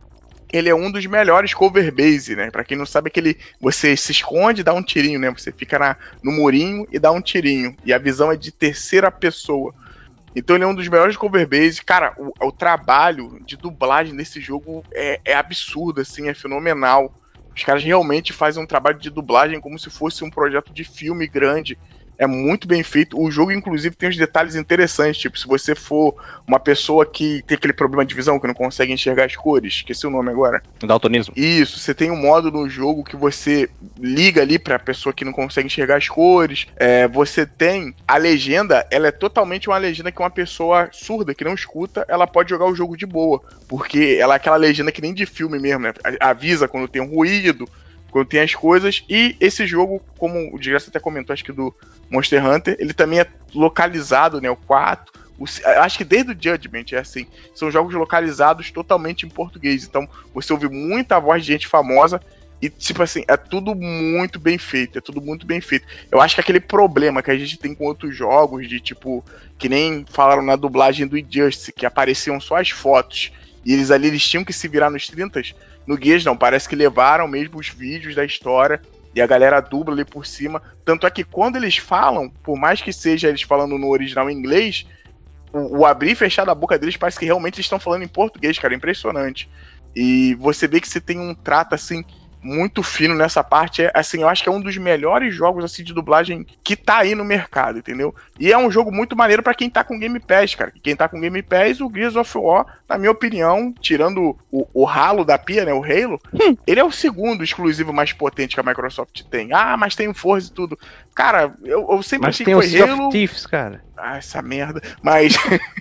ele é um dos melhores cover base, né? Pra quem não sabe, aquele você se esconde e dá um tirinho, né? Você fica na, no murinho e dá um tirinho. E a visão é de terceira pessoa. Então ele é um dos melhores cover base. Cara, o, o trabalho de dublagem desse jogo é, é absurdo, assim, é fenomenal. Os caras realmente fazem um trabalho de dublagem como se fosse um projeto de filme grande. É muito bem feito. O jogo, inclusive, tem uns detalhes interessantes. Tipo, se você for uma pessoa que tem aquele problema de visão, que não consegue enxergar as cores, esqueci o nome agora. Daltonismo. Isso, você tem um modo no jogo que você liga ali pra pessoa que não consegue enxergar as cores. É, você tem a legenda, ela é totalmente uma legenda que uma pessoa surda, que não escuta, ela pode jogar o jogo de boa. Porque ela é aquela legenda que nem de filme mesmo, né? Avisa quando tem um ruído, quando tem as coisas. E esse jogo, como o Desgraça até comentou, acho que do Monster Hunter, ele também é localizado, né, o quatro, o, acho que desde o Judgment é assim, são jogos localizados totalmente em português, então você ouve muita voz de gente famosa e, tipo assim, é tudo muito bem feito, é tudo muito bem feito. Eu acho que aquele problema que a gente tem com outros jogos, de tipo, que nem falaram na dublagem do Injustice, que apareciam só as fotos, e eles ali, eles tinham que se virar nos trinta, no Gears não, parece que levaram mesmo os vídeos da história, e a galera dubla ali por cima. Tanto é que quando eles falam, por mais que seja eles falando no original em inglês, o, o abrir e fechar da boca deles parece que realmente eles estão falando em português, cara. É impressionante. E você vê que você tem um trato, assim, muito fino nessa parte. É, assim, eu acho que é um dos melhores jogos, assim, de dublagem que tá aí no mercado, entendeu? E é um jogo muito maneiro pra quem tá com Game Pass, cara. Quem tá com Game Pass, o Gears of War, na minha opinião, tirando o, o ralo da pia, né, o Halo, hum. ele é o segundo exclusivo mais potente que a Microsoft tem. Ah, mas tem o Forza e tudo. Cara, eu, eu sempre mas achei que foi Sea Halo... of Thieves, cara. Ah, essa merda. Mas...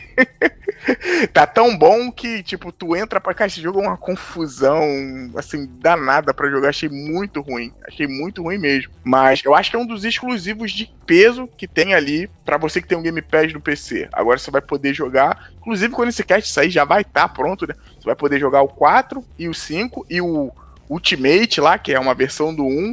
tá tão bom que, tipo, tu entra pra cá, esse jogo é uma confusão, assim, danada pra jogar. Achei muito ruim. Achei muito ruim mesmo. Mas eu acho que é um dos exclusivos de peso que tem ali pra você que tem um Game Pass no P C. Agora você vai poder jogar. Inclusive, quando esse cast sair, já vai estar tá pronto, né? Você vai poder jogar o quatro e o cinco e o Ultimate lá, que é uma versão do um.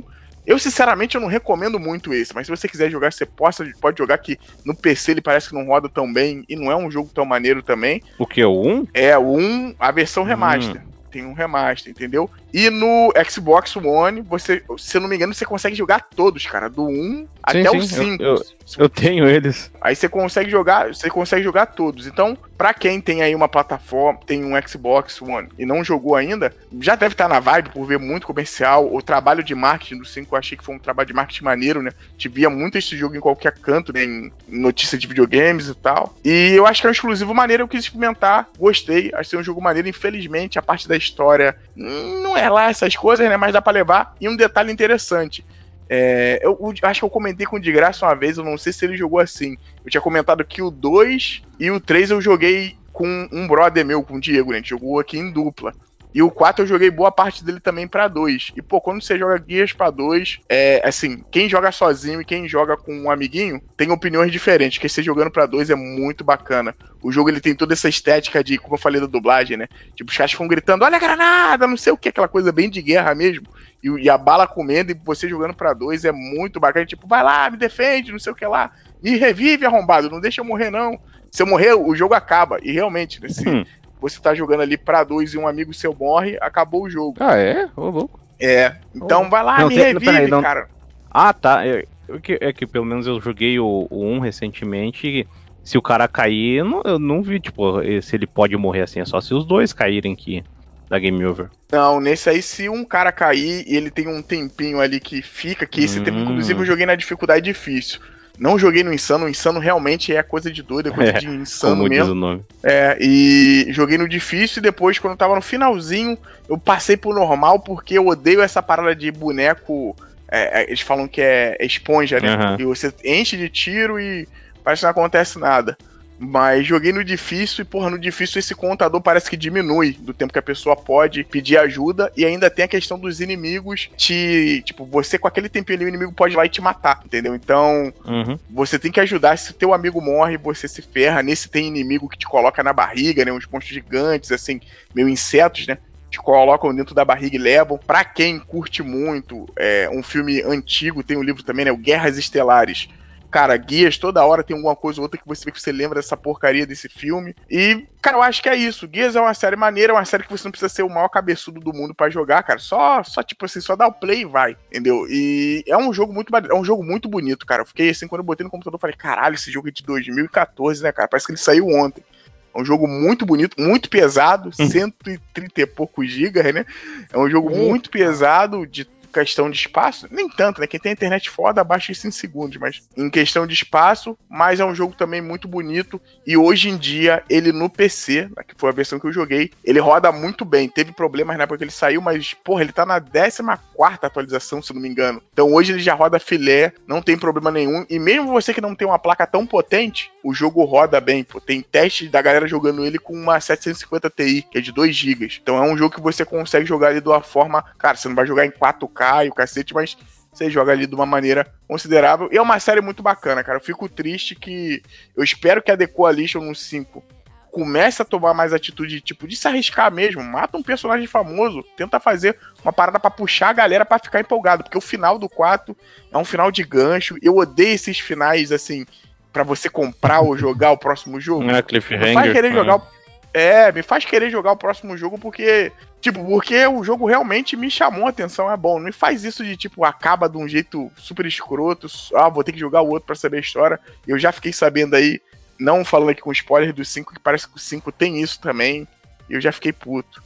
Eu, sinceramente, eu não recomendo muito esse, mas se você quiser jogar, você possa, pode jogar, que no P C ele parece que não roda tão bem e não é um jogo tão maneiro também. O que, o um? É, o um, a versão remaster. Hum. Tem um remaster, entendeu? E no Xbox One, você, se eu não me engano, você consegue jogar todos, cara. Do um sim, até sim, o cinco. Eu, eu, eu tenho eles. Aí você consegue jogar, você consegue jogar todos. Então, pra quem tem aí uma plataforma, tem um Xbox One e não jogou ainda, já deve estar na vibe por ver muito comercial. O trabalho de marketing do cinco, eu achei que foi um trabalho de marketing maneiro, né? Te via muito esse jogo em qualquer canto, né? Em notícia de videogames e tal. E eu acho que é um exclusivo maneiro, eu quis experimentar, gostei. Acho que é um jogo maneiro. Infelizmente, a parte da história não é lá essas coisas, né? Mas dá pra levar. E um detalhe interessante. É, eu, eu acho que eu comentei com o de graça uma vez, eu não sei se ele jogou assim. Eu tinha comentado que o dois e o três eu joguei com um brother meu, com o Diego, né? A gente jogou aqui em dupla. E o quatro eu joguei boa parte dele também pra dois. E, pô, quando você joga Gears pra dois, é assim, quem joga sozinho e quem joga com um amiguinho tem opiniões diferentes, porque você jogando pra dois é muito bacana. O jogo, ele tem toda essa estética de, como eu falei da dublagem, né? Tipo, os caras ficam gritando, olha a granada, não sei o que, aquela coisa bem de guerra mesmo. E, e a bala comendo e você jogando pra dois é muito bacana. Tipo, vai lá, me defende, não sei o que lá. Me revive, arrombado, não deixa eu morrer, não. Se eu morrer, o jogo acaba. E realmente, né? Se hum. você tá jogando ali pra dois e um amigo seu morre, acabou o jogo. Ah, é? Ô, louco. É. Então, oh. vai lá, não, me tem, revive, peraí, não... cara. Ah, tá. É, é que pelo menos eu joguei o, o um recentemente e se o cara cair, eu não, eu não vi, tipo, se ele pode morrer assim. É só se os dois caírem aqui da Game Over. Não, nesse aí, se um cara cair e ele tem um tempinho ali que fica, que esse hum. tempo, inclusive, eu joguei na dificuldade difícil. Não joguei no Insano, o Insano realmente é coisa de doido, é coisa é, de insano como mesmo. Diz o nome. É, e joguei no difícil e depois, quando eu tava no finalzinho, eu passei pro normal porque eu odeio essa parada de boneco. É, eles falam que é esponja, né? Uhum. E você enche de tiro e parece que não acontece nada. Mas joguei no difícil e, porra, no difícil esse contador parece que diminui do tempo que a pessoa pode pedir ajuda. E ainda tem a questão dos inimigos te... Tipo, você com aquele tempinho ali, o inimigo pode ir lá e te matar, entendeu? Então, uhum. você tem que ajudar. Se teu amigo morre, você se ferra. Nesse tem inimigo que te coloca na barriga, né? Uns monstros gigantes, assim, meio insetos, né? Te colocam dentro da barriga e levam. Pra quem curte muito é, um filme antigo, tem um livro também, né? O Guerras Estelares. Cara, Gears, toda hora tem alguma coisa ou outra que você vê que você lembra dessa porcaria desse filme. E, cara, eu acho que é isso. Gears é uma série maneira, é uma série que você não precisa ser o maior cabeçudo do mundo pra jogar, cara. Só, só tipo assim, só dá o play e vai, entendeu? E é um jogo muito é um jogo muito bonito, cara. Eu fiquei assim, quando eu botei no computador, eu falei, caralho, esse jogo é de dois mil e quatorze, né, cara? Parece que ele saiu ontem. É um jogo muito bonito, muito pesado, cento e trinta e poucos gigas, né? É um jogo muito pesado, de questão de espaço, nem tanto, né? Quem tem internet foda, abaixa isso em segundos, mas em questão de espaço, mas é um jogo também muito bonito e hoje em dia, ele no P C, que foi a versão que eu joguei, ele roda muito bem. Teve problemas na época que ele saiu, mas, porra, ele tá na décima quarta atualização, se não me engano. Então hoje ele já roda filé, não tem problema nenhum, e mesmo você que não tem uma placa tão potente, o jogo roda bem, pô. Tem teste da galera jogando ele com uma setecentos e cinquenta Ti, que é de dois gigas. Então é um jogo que você consegue jogar ele de uma forma, cara, você não vai jogar em quatro K e o cacete, mas você joga ali de uma maneira considerável. E é uma série muito bacana, cara. Eu fico triste que... Eu espero que a The Coalition no cinco comece a tomar mais atitude, tipo, de se arriscar mesmo. Mata um personagem famoso, tenta fazer uma parada pra puxar a galera pra ficar empolgado, porque o final do quatro é um final de gancho. Eu odeio esses finais, assim, pra você comprar ou jogar o próximo jogo. Não é cliffhanger. Me faz querer jogar o... É, me faz querer jogar o próximo jogo porque... Tipo, porque o jogo realmente me chamou a atenção, é bom. Não faz isso de, tipo, acaba de um jeito super escroto. Ah, vou ter que jogar o outro pra saber a história. Eu já fiquei sabendo aí, não falando aqui com spoiler do cinco, que parece que o cinco tem isso também. E eu já fiquei puto.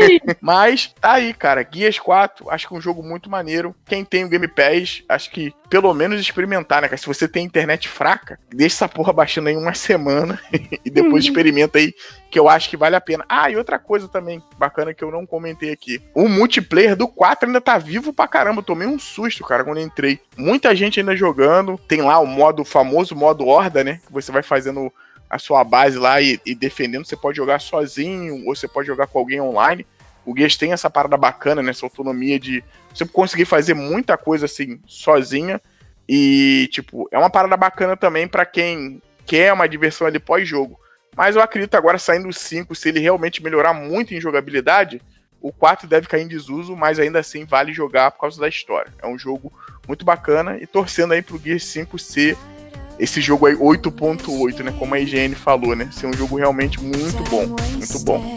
Mas tá aí, cara. Gears quatro, acho que é um jogo muito maneiro. Quem tem o Game Pass, acho que pelo menos experimentar, né, cara? Se você tem internet fraca, deixa essa porra baixando aí uma semana e depois experimenta aí, que eu acho que vale a pena. Ah, e outra coisa também bacana que eu não comentei aqui. O multiplayer do quatro ainda tá vivo pra caramba. Eu tomei um susto, cara, quando eu entrei. Muita gente ainda jogando. Tem lá o modo, o famoso modo horda, né? Que você vai fazendo a sua base lá e, e defendendo. Você pode jogar sozinho ou você pode jogar com alguém online. O Gears tem essa parada bacana, né? Essa autonomia de você conseguir fazer muita coisa assim, sozinha. E, tipo, é uma parada bacana também pra quem quer uma diversão ali pós-jogo. Mas eu acredito agora, saindo o cinco, se ele realmente melhorar muito em jogabilidade, o quatro deve cair em desuso, mas ainda assim vale jogar por causa da história. É um jogo muito bacana. E torcendo aí pro Gears cinco ser esse jogo aí oito ponto oito, né? Como a I G N falou, né? Ser um jogo realmente muito bom, muito bom.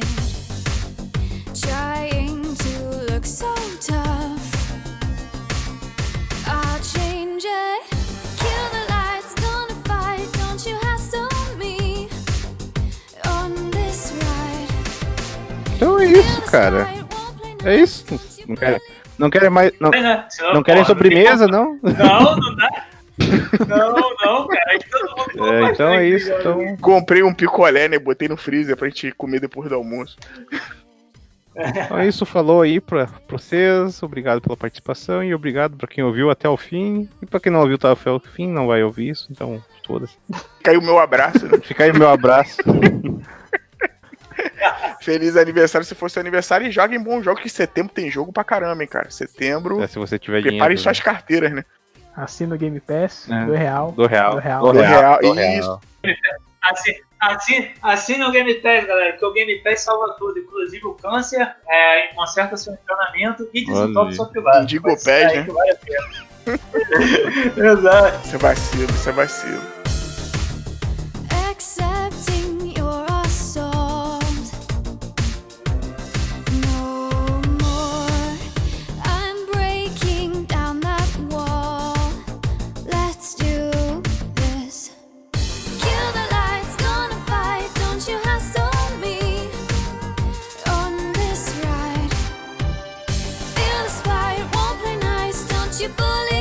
Então é isso, cara. É isso. Não querem, não querem mais. Não, Senão, não querem porra, sobremesa, não? não? Não, não dá. Não, não, cara. Todo mundo É, então é isso. Então... Comprei um picolé, né? Botei no freezer pra gente comer depois do almoço. Então é isso, falou aí pra, pra vocês. Obrigado pela participação e obrigado pra quem ouviu até o fim. E pra quem não ouviu até o fim, não vai ouvir isso. Então, todas. Fica aí o meu abraço. Né? Fica aí o meu abraço. Feliz aniversário se for seu aniversário e joguem bom jogo, que setembro tem jogo pra caramba, hein, cara. Setembro. É, se você tiver preparem dinheiro. suas né? carteiras, né? Assina o Game Pass, É. do real. Do real. Do real. Do Do real. real, Do isso. real. Assina, assina, assina o Game Pass, galera, porque o Game Pass salva tudo, inclusive o câncer, é, conserta seu encanamento e desentope sua privada. Indigo o pé, né? Vale a pena. Exato. Isso é vacilo, isso é vacilo. Accepting your assault. No more. I'm breaking down that wall. Let's do this. Kill the lights, gonna fight. Don't you hassle me on this ride. Feel the spite, won't play nice. Don't you bully